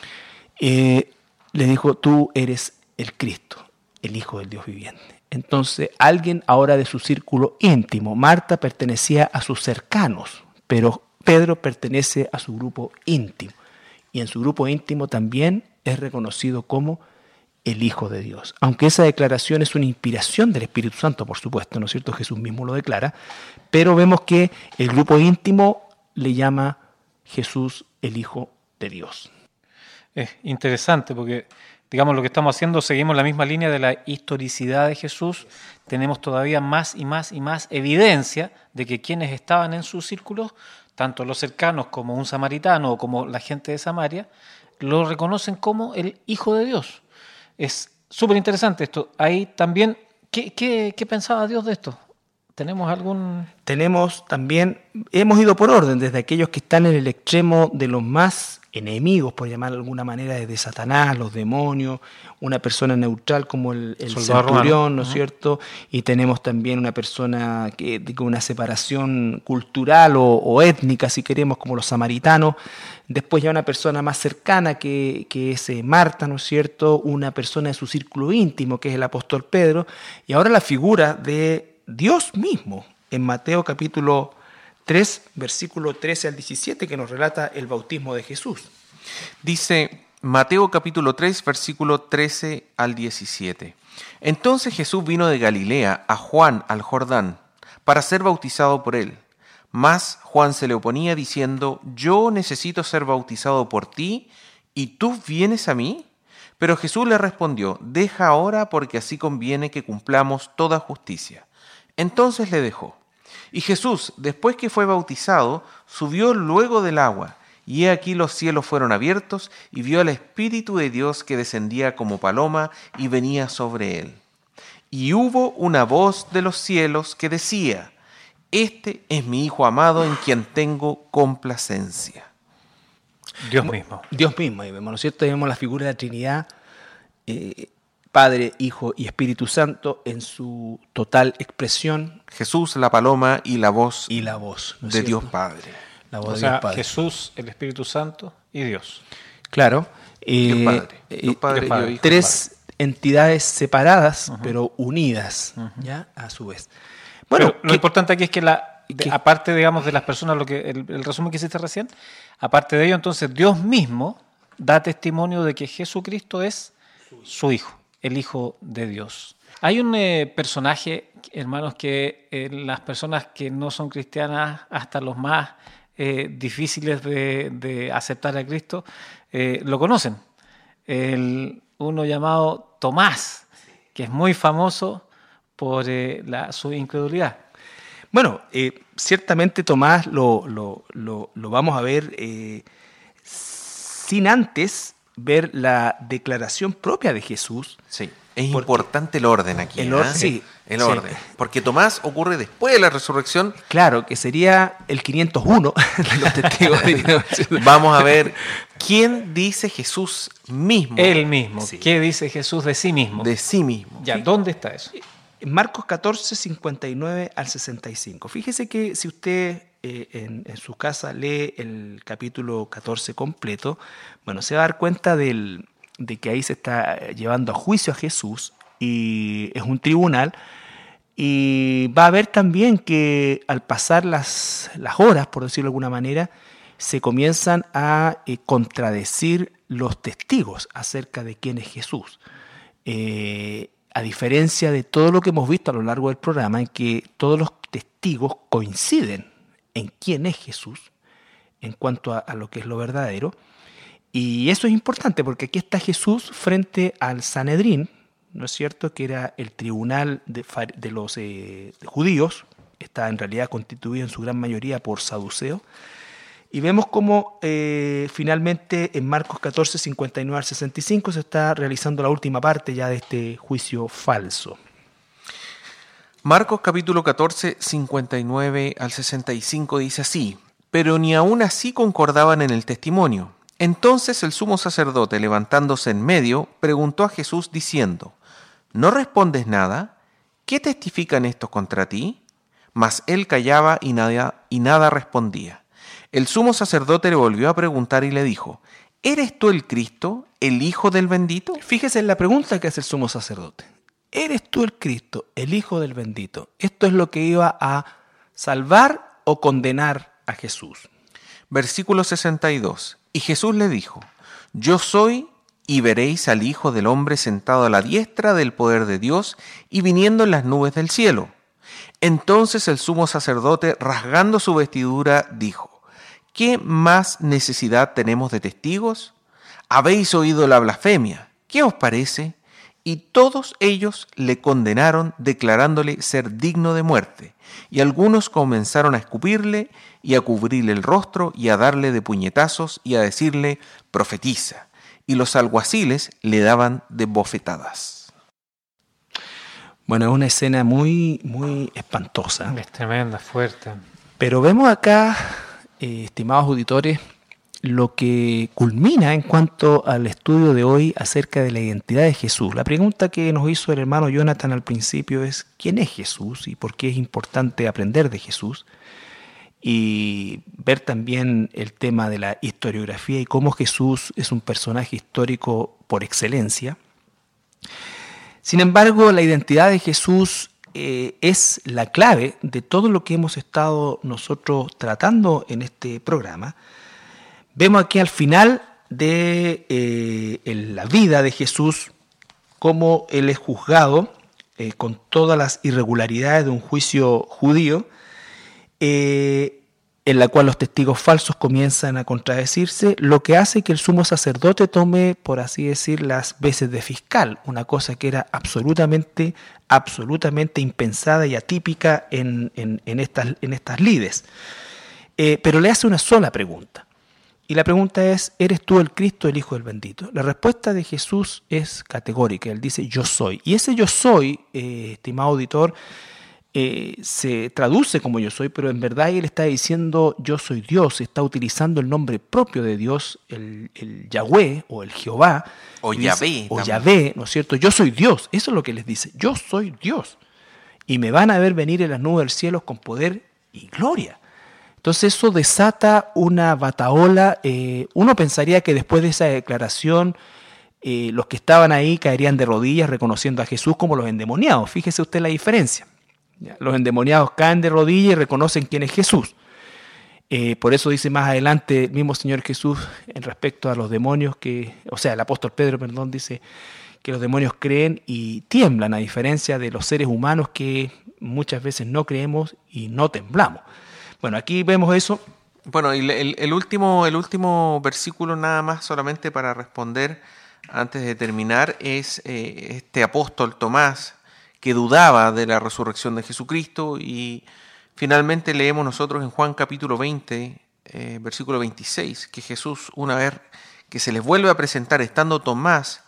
Speaker 2: Eh, le dijo, tú eres el Cristo, el Hijo del Dios viviente. Entonces, alguien ahora de su círculo íntimo. Marta pertenecía a sus cercanos, pero Pedro pertenece a su grupo íntimo. Y en su grupo íntimo también es reconocido como el Hijo de Dios. Aunque esa declaración es una inspiración del Espíritu Santo, por supuesto, ¿no es cierto? Jesús mismo lo declara, pero vemos que el grupo íntimo le llama Jesús el Hijo de Dios.
Speaker 1: Es interesante porque, digamos, lo que estamos haciendo, seguimos la misma línea de la historicidad de Jesús. Tenemos todavía más y más y más evidencia de que quienes estaban en sus círculos, tanto los cercanos como un samaritano o como la gente de Samaria, lo reconocen como el Hijo de Dios. Es súper interesante esto. Ahí también, ¿qué, qué, qué pensaba Dios de esto? ¿Tenemos algún...?
Speaker 2: Tenemos también, hemos ido por orden, desde aquellos que están en el extremo de los más enemigos, por llamar de alguna manera, de Satanás, los demonios, una persona neutral como el, el centurión, ¿no es uh-huh. cierto? Y tenemos también una persona que con una separación cultural o, o étnica, si queremos, como los samaritanos. Después ya una persona más cercana que, que es Marta, ¿no es cierto? Una persona de su círculo íntimo, que es el apóstol Pedro. Y ahora la figura de Dios mismo, en Mateo capítulo tres, versículo trece al diecisiete, que nos relata el bautismo de Jesús.
Speaker 3: Dice Mateo capítulo tres, versículo trece al diecisiete. Entonces Jesús vino de Galilea a Juan al Jordán para ser bautizado por él. Mas Juan se le oponía diciendo, yo necesito ser bautizado por ti, ¿y tú vienes a mí? Pero Jesús le respondió, deja ahora porque así conviene que cumplamos toda justicia. Entonces le dejó. Y Jesús, después que fue bautizado, subió luego del agua, y he aquí los cielos fueron abiertos, y vio al Espíritu de Dios que descendía como paloma y venía sobre él. Y hubo una voz de los cielos que decía, este es mi Hijo amado en quien tengo complacencia.
Speaker 1: Dios mismo.
Speaker 2: Dios mismo, ahí vemos, ¿no es cierto? Ahí vemos la figura de la Trinidad, eh, Padre, Hijo y Espíritu Santo en su total expresión.
Speaker 3: Jesús, la paloma y la voz,
Speaker 2: y la voz ¿no es
Speaker 3: de
Speaker 2: cierto?
Speaker 3: Dios Padre.
Speaker 2: La voz
Speaker 1: o
Speaker 2: de
Speaker 1: sea,
Speaker 2: Dios Padre.
Speaker 1: Jesús, el Espíritu Santo y Dios.
Speaker 2: Claro. Eh,
Speaker 3: Dios Padre.
Speaker 2: eh,
Speaker 3: Dios Padre,
Speaker 2: Dios
Speaker 3: Dios
Speaker 2: Padre.
Speaker 3: Hijo,
Speaker 2: Tres
Speaker 3: Padre.
Speaker 2: entidades separadas, uh-huh. pero unidas,
Speaker 1: uh-huh.
Speaker 2: ya a su vez. Bueno,
Speaker 1: pero lo
Speaker 2: que,
Speaker 1: importante aquí es que, la, de,
Speaker 2: que
Speaker 1: aparte, digamos, de las personas, lo que el, el resumen que hiciste recién, aparte de ello, entonces Dios mismo da testimonio de que Jesucristo es su Hijo, el Hijo de Dios. Hay un eh, personaje, hermanos, que eh, las personas que no son cristianas, hasta los más eh, difíciles de, de aceptar a Cristo, eh, lo conocen. El, uno llamado Tomás, que es muy famoso por eh, la, su incredulidad.
Speaker 2: Bueno, eh, ciertamente Tomás lo, lo, lo, lo vamos a ver eh, sin antes ver la declaración propia de Jesús.
Speaker 3: Sí, es
Speaker 2: Porque
Speaker 3: importante el orden aquí.
Speaker 2: el or-
Speaker 3: ¿eh?
Speaker 2: sí,
Speaker 3: el
Speaker 2: sí.
Speaker 3: orden. Porque Tomás ocurre después de la resurrección.
Speaker 2: Claro, que sería el quinientos uno de los testigos de Jehová.
Speaker 3: Vamos a ver quién dice Jesús mismo
Speaker 1: Él mismo.
Speaker 2: Sí.
Speaker 1: ¿Qué dice Jesús de sí mismo?
Speaker 3: de sí mismo.
Speaker 1: Ya, ¿dónde está eso?
Speaker 2: En Marcos catorce, cincuenta y nueve al sesenta y cinco. Fíjese que si usted eh, en, en su casa lee el capítulo catorce completo, bueno, se va a dar cuenta del, de que ahí se está llevando a juicio a Jesús y es un tribunal. Y va a ver también que al pasar las, las horas, por decirlo de alguna manera, se comienzan a eh, contradecir los testigos acerca de quién es Jesús. Eh, a diferencia de todo lo que hemos visto a lo largo del programa, en que todos los testigos coinciden en quién es Jesús, en cuanto a, a lo que es lo verdadero. Y eso es importante porque aquí está Jesús frente al Sanedrín, ¿no es cierto?, que era el tribunal de, de los eh, de judíos, está en realidad constituido en su gran mayoría por saduceos, y vemos cómo eh, finalmente en Marcos catorce, cincuenta y nueve al sesenta y cinco se está realizando la última parte ya de este juicio falso.
Speaker 3: Marcos capítulo catorce, cincuenta y nueve al sesenta y cinco dice así: pero ni aun así concordaban en el testimonio. Entonces el sumo sacerdote, levantándose en medio, preguntó a Jesús diciendo: ¿no respondes nada? ¿Qué testifican estos contra ti? Mas él callaba y nada, y nada respondía. El sumo sacerdote le volvió a preguntar y le dijo: ¿eres tú el Cristo, el Hijo del bendito?
Speaker 2: Fíjese en la pregunta que hace el sumo sacerdote. ¿Eres tú el Cristo, el Hijo del bendito? Esto es lo que iba a salvar o condenar a Jesús.
Speaker 3: Versículo sesenta y dos. Y Jesús le dijo: yo soy, y veréis al Hijo del hombre sentado a la diestra del poder de Dios y viniendo en las nubes del cielo. Entonces el sumo sacerdote, rasgando su vestidura, dijo: ¿qué más necesidad tenemos de testigos? Habéis oído la blasfemia. ¿Qué os parece? Y todos ellos le condenaron, declarándole ser digno de muerte. Y algunos comenzaron a escupirle y a cubrirle el rostro y a darle de puñetazos y a decirle: profetiza. Y los alguaciles le daban de bofetadas.
Speaker 2: Bueno, es una escena muy, muy espantosa.
Speaker 1: Es tremenda, fuerte.
Speaker 2: Pero vemos acá, eh, estimados auditores, lo que culmina en cuanto al estudio de hoy acerca de la identidad de Jesús. La pregunta que nos hizo el hermano Jonathan al principio es: ¿quién es Jesús y por qué es importante aprender de Jesús? Y ver también el tema de la historiografía y cómo Jesús es un personaje histórico por excelencia. Sin embargo, la identidad de Jesús eh, es la clave de todo lo que hemos estado nosotros tratando en este programa. Vemos aquí al final de eh, la vida de Jesús cómo él es juzgado eh, con todas las irregularidades de un juicio judío, eh, en la cual los testigos falsos comienzan a contradecirse, lo que hace que el sumo sacerdote tome, por así decir, las veces de fiscal, una cosa que era absolutamente, absolutamente impensada y atípica en, en, en, estas, en estas lides. Eh, pero le hace una sola pregunta. Y la pregunta es: ¿eres tú el Cristo, el Hijo del bendito? La respuesta de Jesús es categórica. Él dice: yo soy. Y ese yo soy, eh, estimado auditor, eh, se traduce como yo soy, pero en verdad él está diciendo yo soy Dios. Está utilizando el nombre propio de Dios, el, el Yahweh o el Jehová.
Speaker 3: O
Speaker 2: Dice,
Speaker 3: Yahvé.
Speaker 2: O
Speaker 3: también.
Speaker 2: Yahvé, ¿no es cierto? Yo soy Dios. Eso es lo que les dice. Yo soy Dios. Y me van a ver venir en las nubes del cielo con poder y gloria. Entonces eso desata una batahola. Eh, uno pensaría que después de esa declaración eh, los que estaban ahí caerían de rodillas reconociendo a Jesús como los endemoniados. Fíjese usted la diferencia. ¿Ya? Los endemoniados caen de rodillas y reconocen quién es Jesús. Eh, por eso dice más adelante el mismo Señor Jesús en respecto a los demonios, que, o sea, el apóstol Pedro, perdón, dice que los demonios creen y tiemblan, a diferencia de los seres humanos que muchas veces no creemos y no temblamos. Bueno, aquí vemos eso.
Speaker 3: Bueno, y el, el, último, el último versículo nada más solamente para responder antes de terminar, es eh, este apóstol Tomás que dudaba de la resurrección de Jesucristo, y finalmente leemos nosotros en Juan capítulo veinte, eh, versículo veintiséis, que Jesús, una vez que se les vuelve a presentar estando Tomás,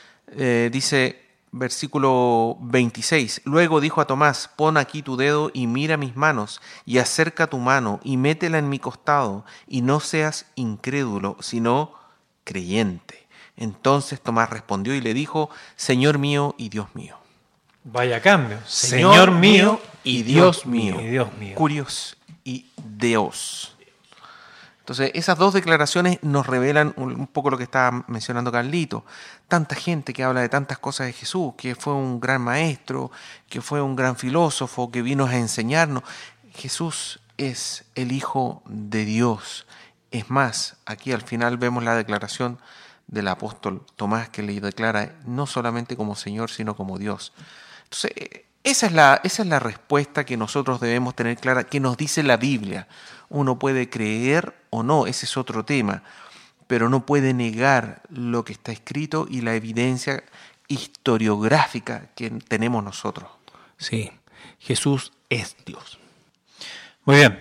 Speaker 3: eh, dice versículo veintiséis, luego dijo a Tomás, pon aquí tu dedo y mira mis manos, y acerca tu mano y métela en mi costado, y no seas incrédulo, sino creyente. Entonces Tomás respondió y le dijo, Señor mío y Dios mío.
Speaker 1: Vaya cambio. Señor, Señor mío
Speaker 3: y Dios mío.
Speaker 1: Y Dios mío.
Speaker 3: Curios y Deos. Entonces, esas dos declaraciones nos revelan un poco lo que estaba mencionando Carlito. Tanta gente que habla de tantas cosas de Jesús, que fue un gran maestro, que fue un gran filósofo, que vino a enseñarnos. Jesús es el Hijo de Dios. Es más, aquí al final vemos la declaración del apóstol Tomás, que le declara no solamente como Señor, sino como Dios. Entonces, esa es la, esa es la respuesta que nosotros debemos tener clara, que nos dice la Biblia. Uno puede creer o no, ese es otro tema, pero no puede negar lo que está escrito y la evidencia historiográfica que tenemos nosotros.
Speaker 2: Sí, Jesús es Dios.
Speaker 1: Muy bien,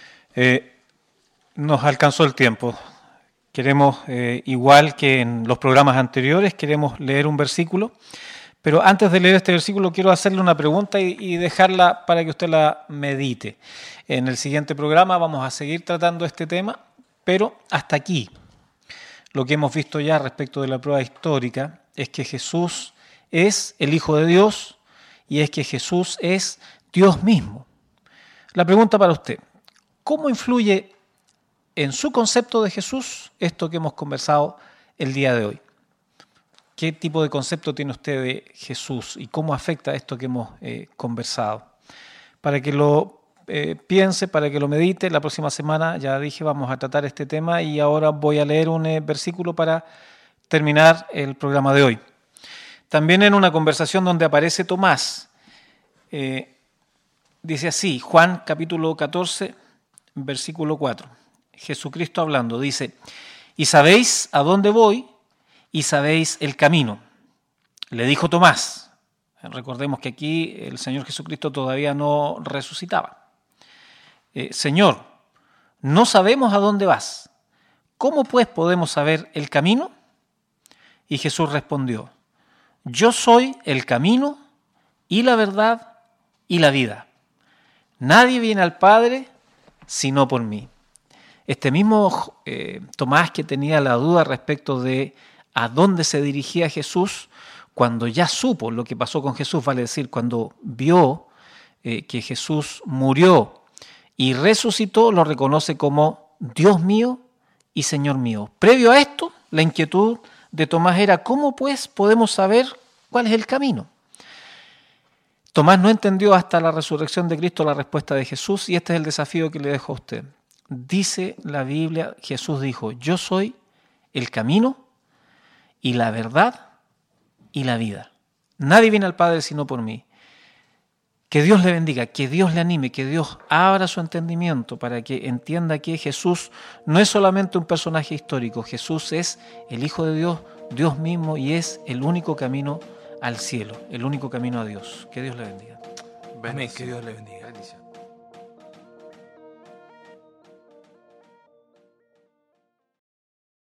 Speaker 1: eh, nos alcanzó el tiempo. Queremos, eh, igual que en los programas anteriores, queremos leer un versículo, pero antes de leer este versículo quiero hacerle una pregunta y, y dejarla para que usted la medite. En el siguiente programa vamos a seguir tratando este tema, pero hasta aquí. Lo que hemos visto ya respecto de la prueba histórica es que Jesús es el Hijo de Dios y es que Jesús es Dios mismo. La pregunta para usted, ¿cómo influye en su concepto de Jesús esto que hemos conversado el día de hoy? ¿Qué tipo de concepto tiene usted de Jesús y cómo afecta esto que hemos eh, conversado? Para que lo eh, piense, para que lo medite, la próxima semana, ya dije, vamos a tratar este tema y ahora voy a leer un eh, versículo para terminar el programa de hoy. También en una conversación donde aparece Tomás, eh, dice así, Juan capítulo catorce, versículo cuatro, Jesucristo hablando, dice, ¿y sabéis a dónde voy? Y sabéis el camino. Le dijo Tomás. Recordemos que aquí el Señor Jesucristo todavía no resucitaba. Eh, Señor, no sabemos a dónde vas. ¿Cómo pues podemos saber el camino? Y Jesús respondió, yo soy el camino y la verdad y la vida. Nadie viene al Padre sino por mí. Este mismo eh, Tomás que tenía la duda respecto de a dónde se dirigía Jesús, cuando ya supo lo que pasó con Jesús, vale decir, cuando vio eh, que Jesús murió y resucitó, lo reconoce como Dios mío y Señor mío. Previo a esto, la inquietud de Tomás era, ¿cómo pues podemos saber cuál es el camino? Tomás no entendió hasta la resurrección de Cristo la respuesta de Jesús y este es el desafío que le dejo a usted. Dice la Biblia, Jesús dijo, yo soy el camino y la verdad y la vida. Nadie viene al Padre sino por mí. Que Dios le bendiga, que Dios le anime, que Dios abra su entendimiento para que entienda que Jesús no es solamente un personaje histórico, Jesús es el Hijo de Dios, Dios mismo, y es el único camino al cielo, el único camino a Dios. Que Dios le bendiga.
Speaker 2: Amén, que Dios le bendiga.